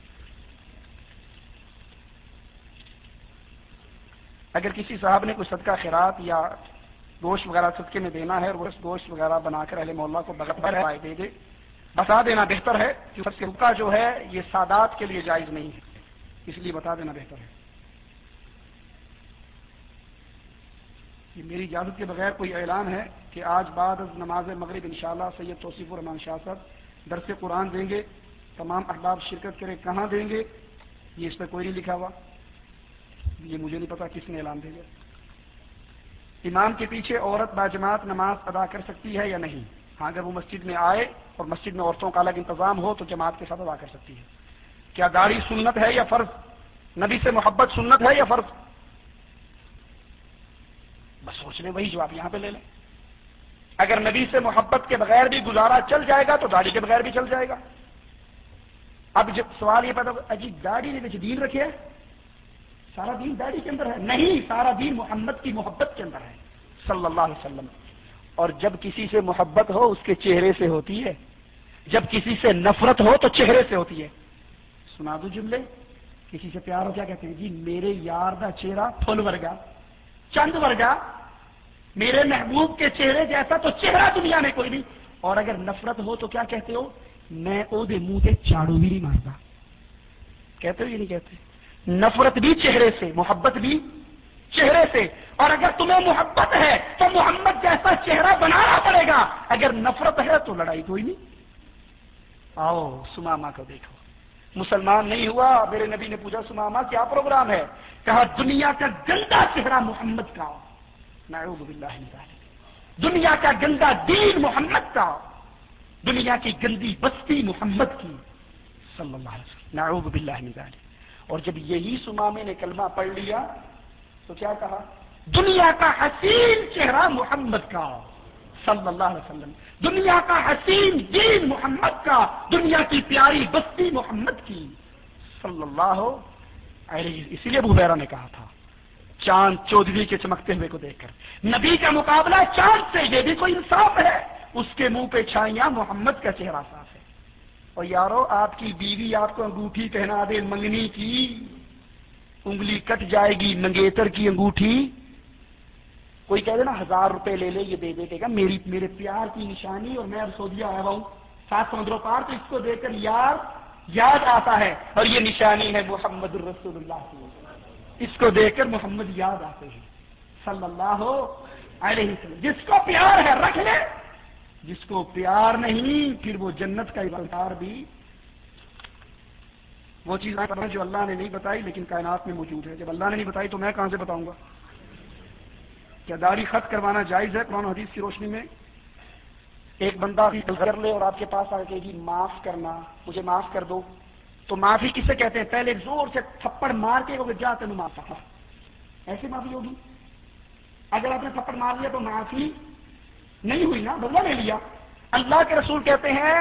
اگر کسی صاحب نے کوئی صدقہ خیرات یا گوشت وغیرہ صدقے میں دینا ہے اور وہ گوشت وغیرہ بنا کر اہل محلہ کو بغیر پائے دے دے، بتا دینا بہتر ہے، کیونکہ صدقہ جو ہے یہ سادات کے لیے جائز نہیں ہے، اس لیے بتا دینا بہتر ہے. یہ میری اجازت کے بغیر کوئی اعلان ہے کہ آج بعد از نماز مغرب انشاءاللہ سید توصیف الرحمان شاہ صاحب درس قرآن دیں گے. تمام احباب شرکت کریں. کہاں دیں گے یہ اس پہ کوئی نہیں لکھا ہوا، یہ مجھے نہیں پتا کس نے اعلان دے گا. امام کے پیچھے عورت باجماعت نماز ادا کر سکتی ہے یا نہیں؟ ہاں، اگر وہ مسجد میں آئے اور مسجد میں عورتوں کا الگ انتظام ہو تو جماعت کے ساتھ ادا کر سکتی ہے. کیا داڑھی سنت ہے یا فرض؟ نبی سے محبت سنت ہے یا فرض؟ بس سوچ لیں، وہی جواب یہاں پہ لے لیں. اگر نبی سے محبت کے بغیر بھی گزارا چل جائے گا تو داڑھی کے بغیر بھی چل جائے گا. اب جب سوال یہ پیدا ہوگا جی داڑھی نے کچھ دین رکھے ہے، سارا دین داڑھی کے اندر ہے؟ نہیں، سارا دین محمد کی محبت کے اندر ہے صلی اللہ علیہ وسلم. اور جب کسی سے محبت ہو اس کے چہرے سے ہوتی ہے، جب کسی سے نفرت ہو تو چہرے سے ہوتی ہے. سنا دو جملے. کسی سے پیار ہو کیا کہتے ہیں؟ جی میرے یار دا چہرہ پھل ورگا، چند ورگا، میرے محبوب کے چہرے جیسا تو چہرہ دنیا میں کوئی نہیں. اور اگر نفرت ہو تو کیا کہتے ہو؟ میں او دے منہ سے چاڑو بھی نہیں مارتا. کہتے ہو یہ نہیں کہتے؟ نفرت بھی چہرے سے، محبت بھی چہرے سے. اور اگر تمہیں محبت ہے تو محمد جیسا چہرہ بنانا پڑے گا. اگر نفرت ہے تو لڑائی کوئی نہیں. آؤ سمامہ کو دیکھو، مسلمان نہیں ہوا. میرے نبی نے پوچھا سمامہ کیا پروگرام ہے؟ کہا دنیا کا گندا چہرہ محمد کا، نعوذ باللہ من ذالک. دنیا کا گندا دین محمد کا، دنیا کی گندی بستی محمد کی صلی اللہ علیہ وسلم، نعوذ باللہ من ذالک. اور جب یہی سمامے نے کلمہ پڑھ لیا تو کیا کہا؟ دنیا کا حسین چہرہ محمد کا صلی اللہ علیہ وسلم، دنیا کا حسین دین محمد کا، دنیا کی پیاری بستی محمد کی صلی اللہ علیہ. اسی لیے ابو ہریرہ نے کہا تھا چاند چودھری کے چمکتے ہوئے کو دیکھ کر نبی کا مقابلہ چاند سے، یہ بھی کوئی انصاف ہے؟ اس کے منہ پہ چھائیاں، محمد کا چہرہ صاف ہے. اور یارو آپ کی بیوی آپ کو انگوٹھی پہنا دے منگنی کی، انگلی کٹ جائے گی. منگیتر کی انگوٹھی کوئی کہہ دے نا 1000 روپے لے لے، یہ دے دے گا میرے پیار کی نشانی اور میں اب سعودیہ آیا ہوں 7 سمندروں پار، تو اس کو دیکھ کر یار یاد آتا ہے. اور یہ نشانی ہے محمد الرسول اللہ کی، اس کو دیکھ کر محمد یاد آتے ہیں صلی اللہ علیہ وسلم. جس کو پیار ہے رکھ لے، جس کو پیار نہیں پھر وہ جنت کا انتظار بھی. وہ چیز جو اللہ نے نہیں بتائی لیکن کائنات میں موجود ہے. جب اللہ نے نہیں بتائی تو میں کہاں سے بتاؤں گا؟ کیا داڑھی خط کروانا جائز ہے قرآن و حدیث کی روشنی میں؟ ایک بندہ کر لے اور آپ کے پاس آ کے جی معاف کرنا، مجھے معاف کر دو، تو معافی کسے کہتے ہیں؟ پہلے زور سے تھپڑ مار کے وہ جا تینوں معاف کرا، ایسی معافی ہوگی؟ اگر آپ نے تھپڑ مار لیا تو معافی نہیں ہوئی نا، بدلہ لے لیا. اللہ کے رسول کہتے ہیں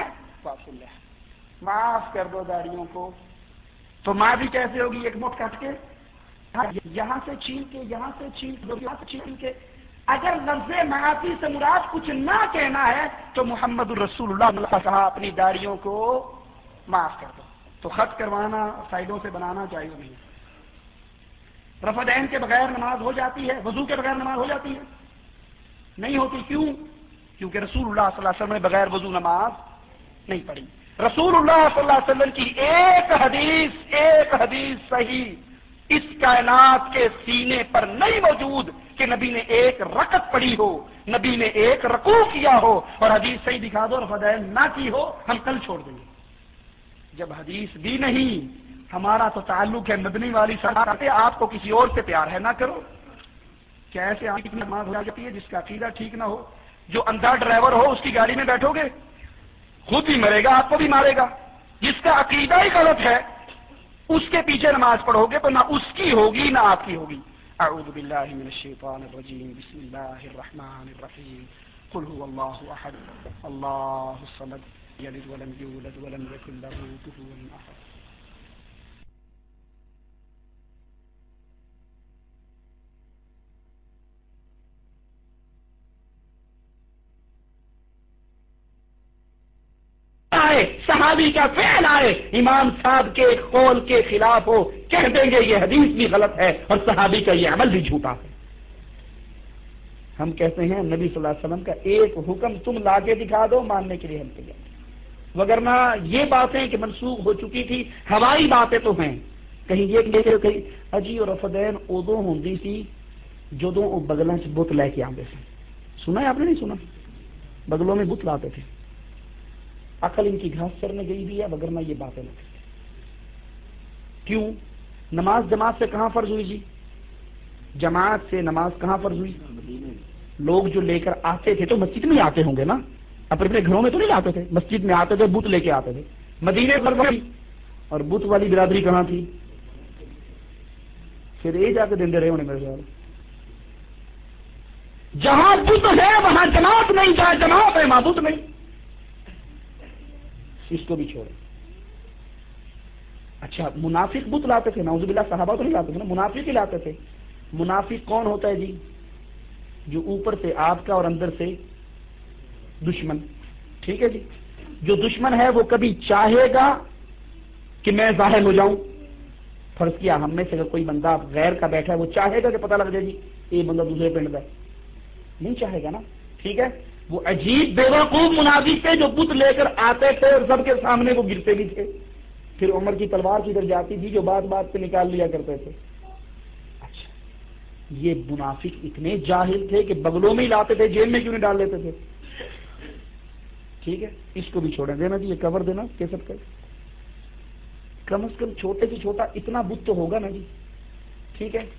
معاف کر دو داڑیوں کو. تو معافی کیسے ہوگی؟ ایک مٹھ کٹ کے، یہاں سے چھین کے، یہاں سے چھین کے، یہاں سے چھین کے. اگر لفظ معافی سے مراد کچھ نہ کہنا ہے تو محمد الرسول اللہ نے کہا اپنی داڑیوں کو معاف کر دو. تو خط کروانا سائڈوں سے بنانا چاہیے نہیں. رفع دین کے بغیر نماز ہو جاتی ہے؟ وضو کے بغیر نماز ہو جاتی ہے؟ نہیں ہوتی. کیوں؟ کیونکہ رسول اللہ صلی اللہ علیہ وسلم نے بغیر وضو نماز نہیں پڑھی. رسول اللہ صلی اللہ علیہ وسلم کی ایک حدیث صحیح اس کائنات کے سینے پر نہیں موجود کہ نبی نے ایک رکعت پڑھی ہو، نبی نے ایک رکوع کیا ہو. اور حدیث صحیح دکھا دو، رفع دین نہ کی ہو، ہم کل چھوڑ دیں گے. جب حدیث بھی نہیں، ہمارا تو تعلق ہے مدنی والی سرکار، آپ کو کسی اور سے پیار ہے نہ کرو. کیا ایسے آپ کی نماز ہو جاتی ہے جس کا عقیدہ ٹھیک نہ ہو؟ جو اندھا ڈرائیور ہو اس کی گاڑی میں بیٹھو گے، خود بھی مرے گا، آپ کو بھی مارے گا. جس کا عقیدہ ہی غلط ہے اس کے پیچھے نماز پڑھو گے تو نہ اس کی ہوگی نہ آپ کی ہوگی. اعوذ باللہ من الشیطان الرجیم. بسم اللہ الرحمن الرحیم. قل هو اللہ احد اللہ الصمد یلد ولم یولد ولم یکن له کفوا احد. صحابی کا فعل آئے، امام صاحب کے قول کے خلاف ہو، کہہ دیں گے یہ حدیث بھی غلط ہے اور صحابی کا یہ عمل بھی جھوٹا ہے. ہم کہتے ہیں نبی صلی اللہ علیہ وسلم کا ایک حکم تم لا کے دکھا دو، ماننے کے لیے ہم تیار ہیں. وگرنہ یہ باتیں کہ منسوخ ہو چکی تھی ہوائی باتیں تو ہیں. کہیں یہ کہیں اجی اور رفع دین ادو ہوندی سی جدوں وہ بغلاں چ بت لے کے آتے تھے. سنا ہے آپ نے؟ نہیں سنا؟ بغلوں میں بت لاتے تھے. عقل ان کی گھاس چرنے گئی بھی ہے، وگرنہ یہ باتیں نہ کرتے. کیوں؟ نماز جماعت سے کہاں فرض ہوئی جی؟ جماعت سے نماز کہاں فرض ہوئی؟ لوگ جو لے کر آتے تھے تو مسجد میں آتے ہوں گے نا، اپنے گھروں میں تو نہیں لاتے تھے، مسجد میں آتے تھے، بت لے کے آتے تھے. مدینے پر ہوئی اور بت والی برادری کہاں تھی؟ پھر یہ جا کے دے رہے ہونے میرے خیال. جہاں بت ہے وہاں جماعت نہیں، جہاں جماعت ہے وہاں بت نہیں. اس کو بھی چھوڑے. اچھا منافق بت لاتے تھے؟ نعوذ باللہ، صحابہ تو نہیں لاتے تھے نا، منافق ہی لاتے تھے. منافق کون ہوتا ہے جی؟ جو اوپر سے آپ کا اور اندر سے دشمن. ٹھیک ہے جی. جو دشمن ہے وہ کبھی چاہے گا کہ میں ظاہر ہو جاؤں. فرض کیا ہم میں سے اگر کوئی بندہ غیر کا بیٹھا ہے، وہ چاہے گا کہ پتہ لگ جائے جی یہ بندہ دوسرے پنڈ کا ہے؟ نہیں چاہے گا نا. ٹھیک ہے. وہ عجیب بیوقوف منافق تھے جو بت لے کر آتے تھے اور سب کے سامنے وہ گرتے بھی تھے. پھر عمر کی تلوار کدھر جاتی تھی جو بات بات پہ نکال لیا کرتے تھے. اچھا یہ منافق اتنے جاہل تھے کہ بغلوں میں ہی لاتے تھے، جیل میں کیوں نہیں ڈال لیتے تھے؟ ٹھیک ہے. اس کو بھی چھوڑیں دینا جی، یہ کور دینا کیسٹ کا. کم از کم چھوٹے سے چھوٹا اتنا بت تو ہوگا نا جی. ٹھیک ہے.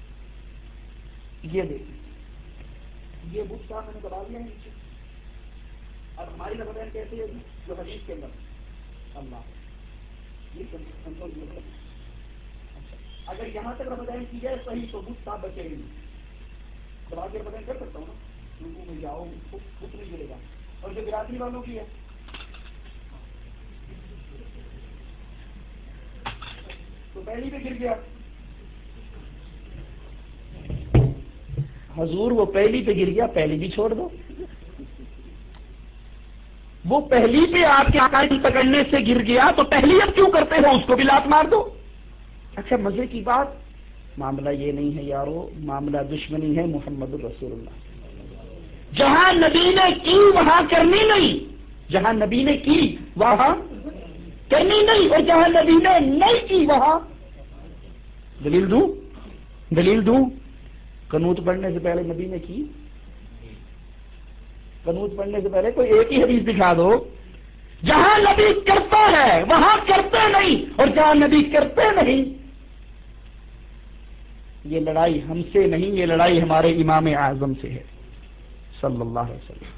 یہ دیکھیں یہ بت صاحب میں نے دبا دیا ہے نیچے. اور ہماری رفع کیسی ہے جی؟ جو حدیث کے اندر اللہ یہ کنٹرول یہ ہے. اچھا اگر یہاں تک رفع کی جائے صحیح تو بت صاحب بچے گی نہیں. دبا کے رفع کر سکتا ہوں نا، رکوع میں جاؤ بت نہیں گرے گا. اور جو برادری والوں کی ہے تو پہلی پہ گر گیا. حضور وہ پہلی پہ گر گیا، پہلی بھی چھوڑ دو. وہ پہلی پہ آپ کے عقائد پکڑنے سے گر گیا تو پہلی اب کیوں کرتے ہو؟ اس کو بھی لات مار دو. اچھا مزے کی بات، معاملہ یہ نہیں ہے یارو، معاملہ دشمنی ہے محمد الرسول اللہ. جہاں نبی نے کی وہاں کرنی نہیں، جہاں نبی نے کی وہاں کرنی نہیں، اور جہاں نبی نے نہیں کی وہاں دلیل دوں. قنوت پڑھنے سے پہلے نبی نے کی؟ قنوت پڑھنے سے پہلے کوئی ایک ہی حدیث دکھا دو. جہاں نبی کرتا ہے وہاں کرتے نہیں، اور جہاں نبی کرتے نہیں. یہ لڑائی ہم سے نہیں، یہ لڑائی ہمارے امام اعظم سے ہے صلی اللہ علیہ وسلم.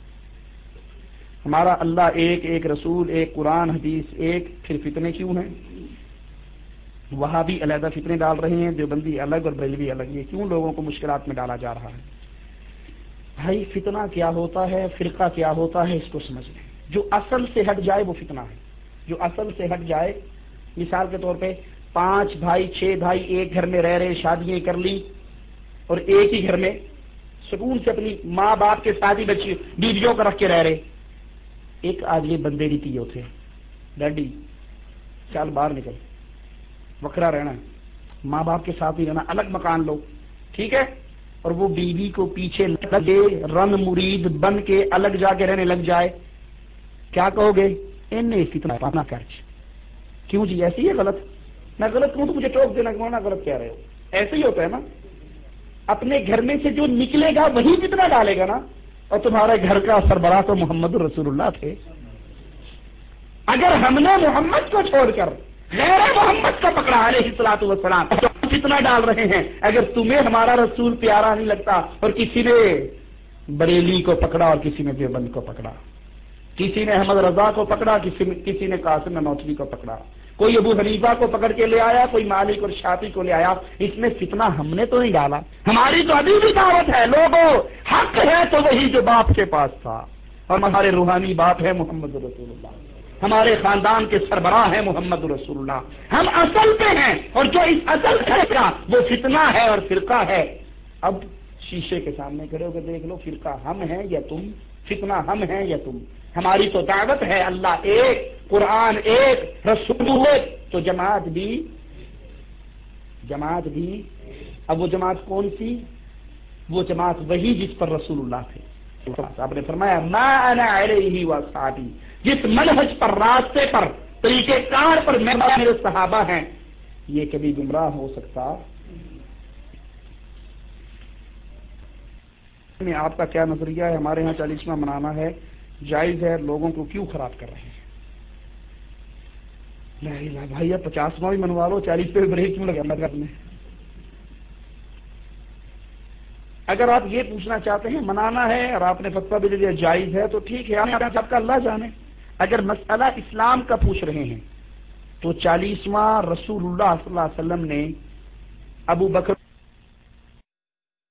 ہمارا اللہ ایک، ایک رسول، ایک قرآن حدیث ایک. پھر فتنے کیوں ہیں؟ وہاں بھی علیحدہ فتنے ڈال رہے ہیں، دیوبندی الگ اور بریلوی الگ. یہ کیوں لوگوں کو مشکلات میں ڈالا جا رہا ہے؟ بھائی فتنہ کیا ہوتا ہے، فرقہ کیا ہوتا ہے، اس کو سمجھ لیں. جو اصل سے ہٹ جائے وہ فتنہ ہے. جو اصل سے ہٹ جائے، مثال کے طور پہ 5 بھائی 6 بھائی ایک گھر میں رہ رہے، شادیاں کر لی اور ایک ہی گھر میں سکون سے اپنی ماں باپ کے ساتھ ہی بچی بیویوں کو رکھ کے رہ رہے. ایک آدمی بندے دی تھی تھے ڈیڈی چل باہر نکل، وکرا رہنا ہے، ماں باپ کے ساتھ ہی رہنا، الگ مکان لو، ٹھیک ہے؟ اور وہ بیوی کو پیچھے لگے رن مرید بن کے الگ جا کے رہنے لگ جائے، کیا کہو گے؟ انہیں فتنہ پانا خرچ، کیوں جی ایسی ہے غلط؟ میں غلط کہوں تو مجھے ٹوک دینا کہ مولانا غلط کہہ رہے ہو، ایسے ہی ہوتا ہے نا؟ اپنے گھر میں سے جو نکلے گا وہی فتنہ ڈالے گا نا، اور تمہارے گھر کا سربراہ تو محمد رسول اللہ تھے۔ اگر ہم نے محمد کو چھوڑ کر غیر محمد کا پکڑا علیہ الصلوۃ والسلام تو فتنہ ڈال رہے ہیں۔ اگر تمہیں ہمارا رسول پیارا نہیں لگتا اور کسی نے بریلی کو پکڑا اور کسی نے دیوبند کو پکڑا، کسی نے احمد رضا کو پکڑا، کسی نے قاسم نانوتوی کو پکڑا، کوئی ابو حنیفہ کو پکڑ کے لے آیا، کوئی مالک اور شافعی کو لے آیا، اس میں فتنہ ہم نے تو نہیں ڈالا۔ ہماری تو ابھی بھی دعوت ہے، لوگوں حق ہے تو وہی جو باپ کے پاس تھا، اور ہمارے روحانی باپ ہے محمد رسول اللہ، ہمارے خاندان کے سربراہ ہیں محمد رسول اللہ، ہم اصل پہ ہیں، اور جو اس اصل کا وہ فتنہ ہے اور فرقہ ہے۔ اب شیشے کے سامنے کھڑے ہو کے دیکھ لو، فرقہ ہم ہیں یا تم، فتنہ ہم ہیں یا تم؟ ہماری تو دعوت ہے اللہ ایک، قرآن ایک، رسول ایک، تو جماعت بھی۔ اب وہ جماعت کون سی؟ وہ جماعت وہی جس پر رسول اللہ تھے۔ آپ نے فرمایا ما انا علیہ واصحابی، جس منہج پر، راستے پر، طریقے کار پر میں میرے صحابہ ہیں، یہ کبھی گمراہ ہو سکتا؟ میں آپ کا کیا نظریہ ہے؟ ہمارے ہاں 40واں منانا ہے، جائز ہے، لوگوں کو کیوں خراب کر رہے ہیں؟ نہیں بھائی اب 50واں بھی منوا لو، 40 پہ بریک کیوں لگا میں؟ اگر آپ یہ پوچھنا چاہتے ہیں منانا ہے اور آپ نے فتویٰ بھی دے دیا جائز ہے تو ٹھیک ہے، آپ کا اللہ جانے۔ اگر مسئلہ اسلام کا پوچھ رہے ہیں تو 40واں رسول اللہ صلی اللہ علیہ وسلم نے ابو بکر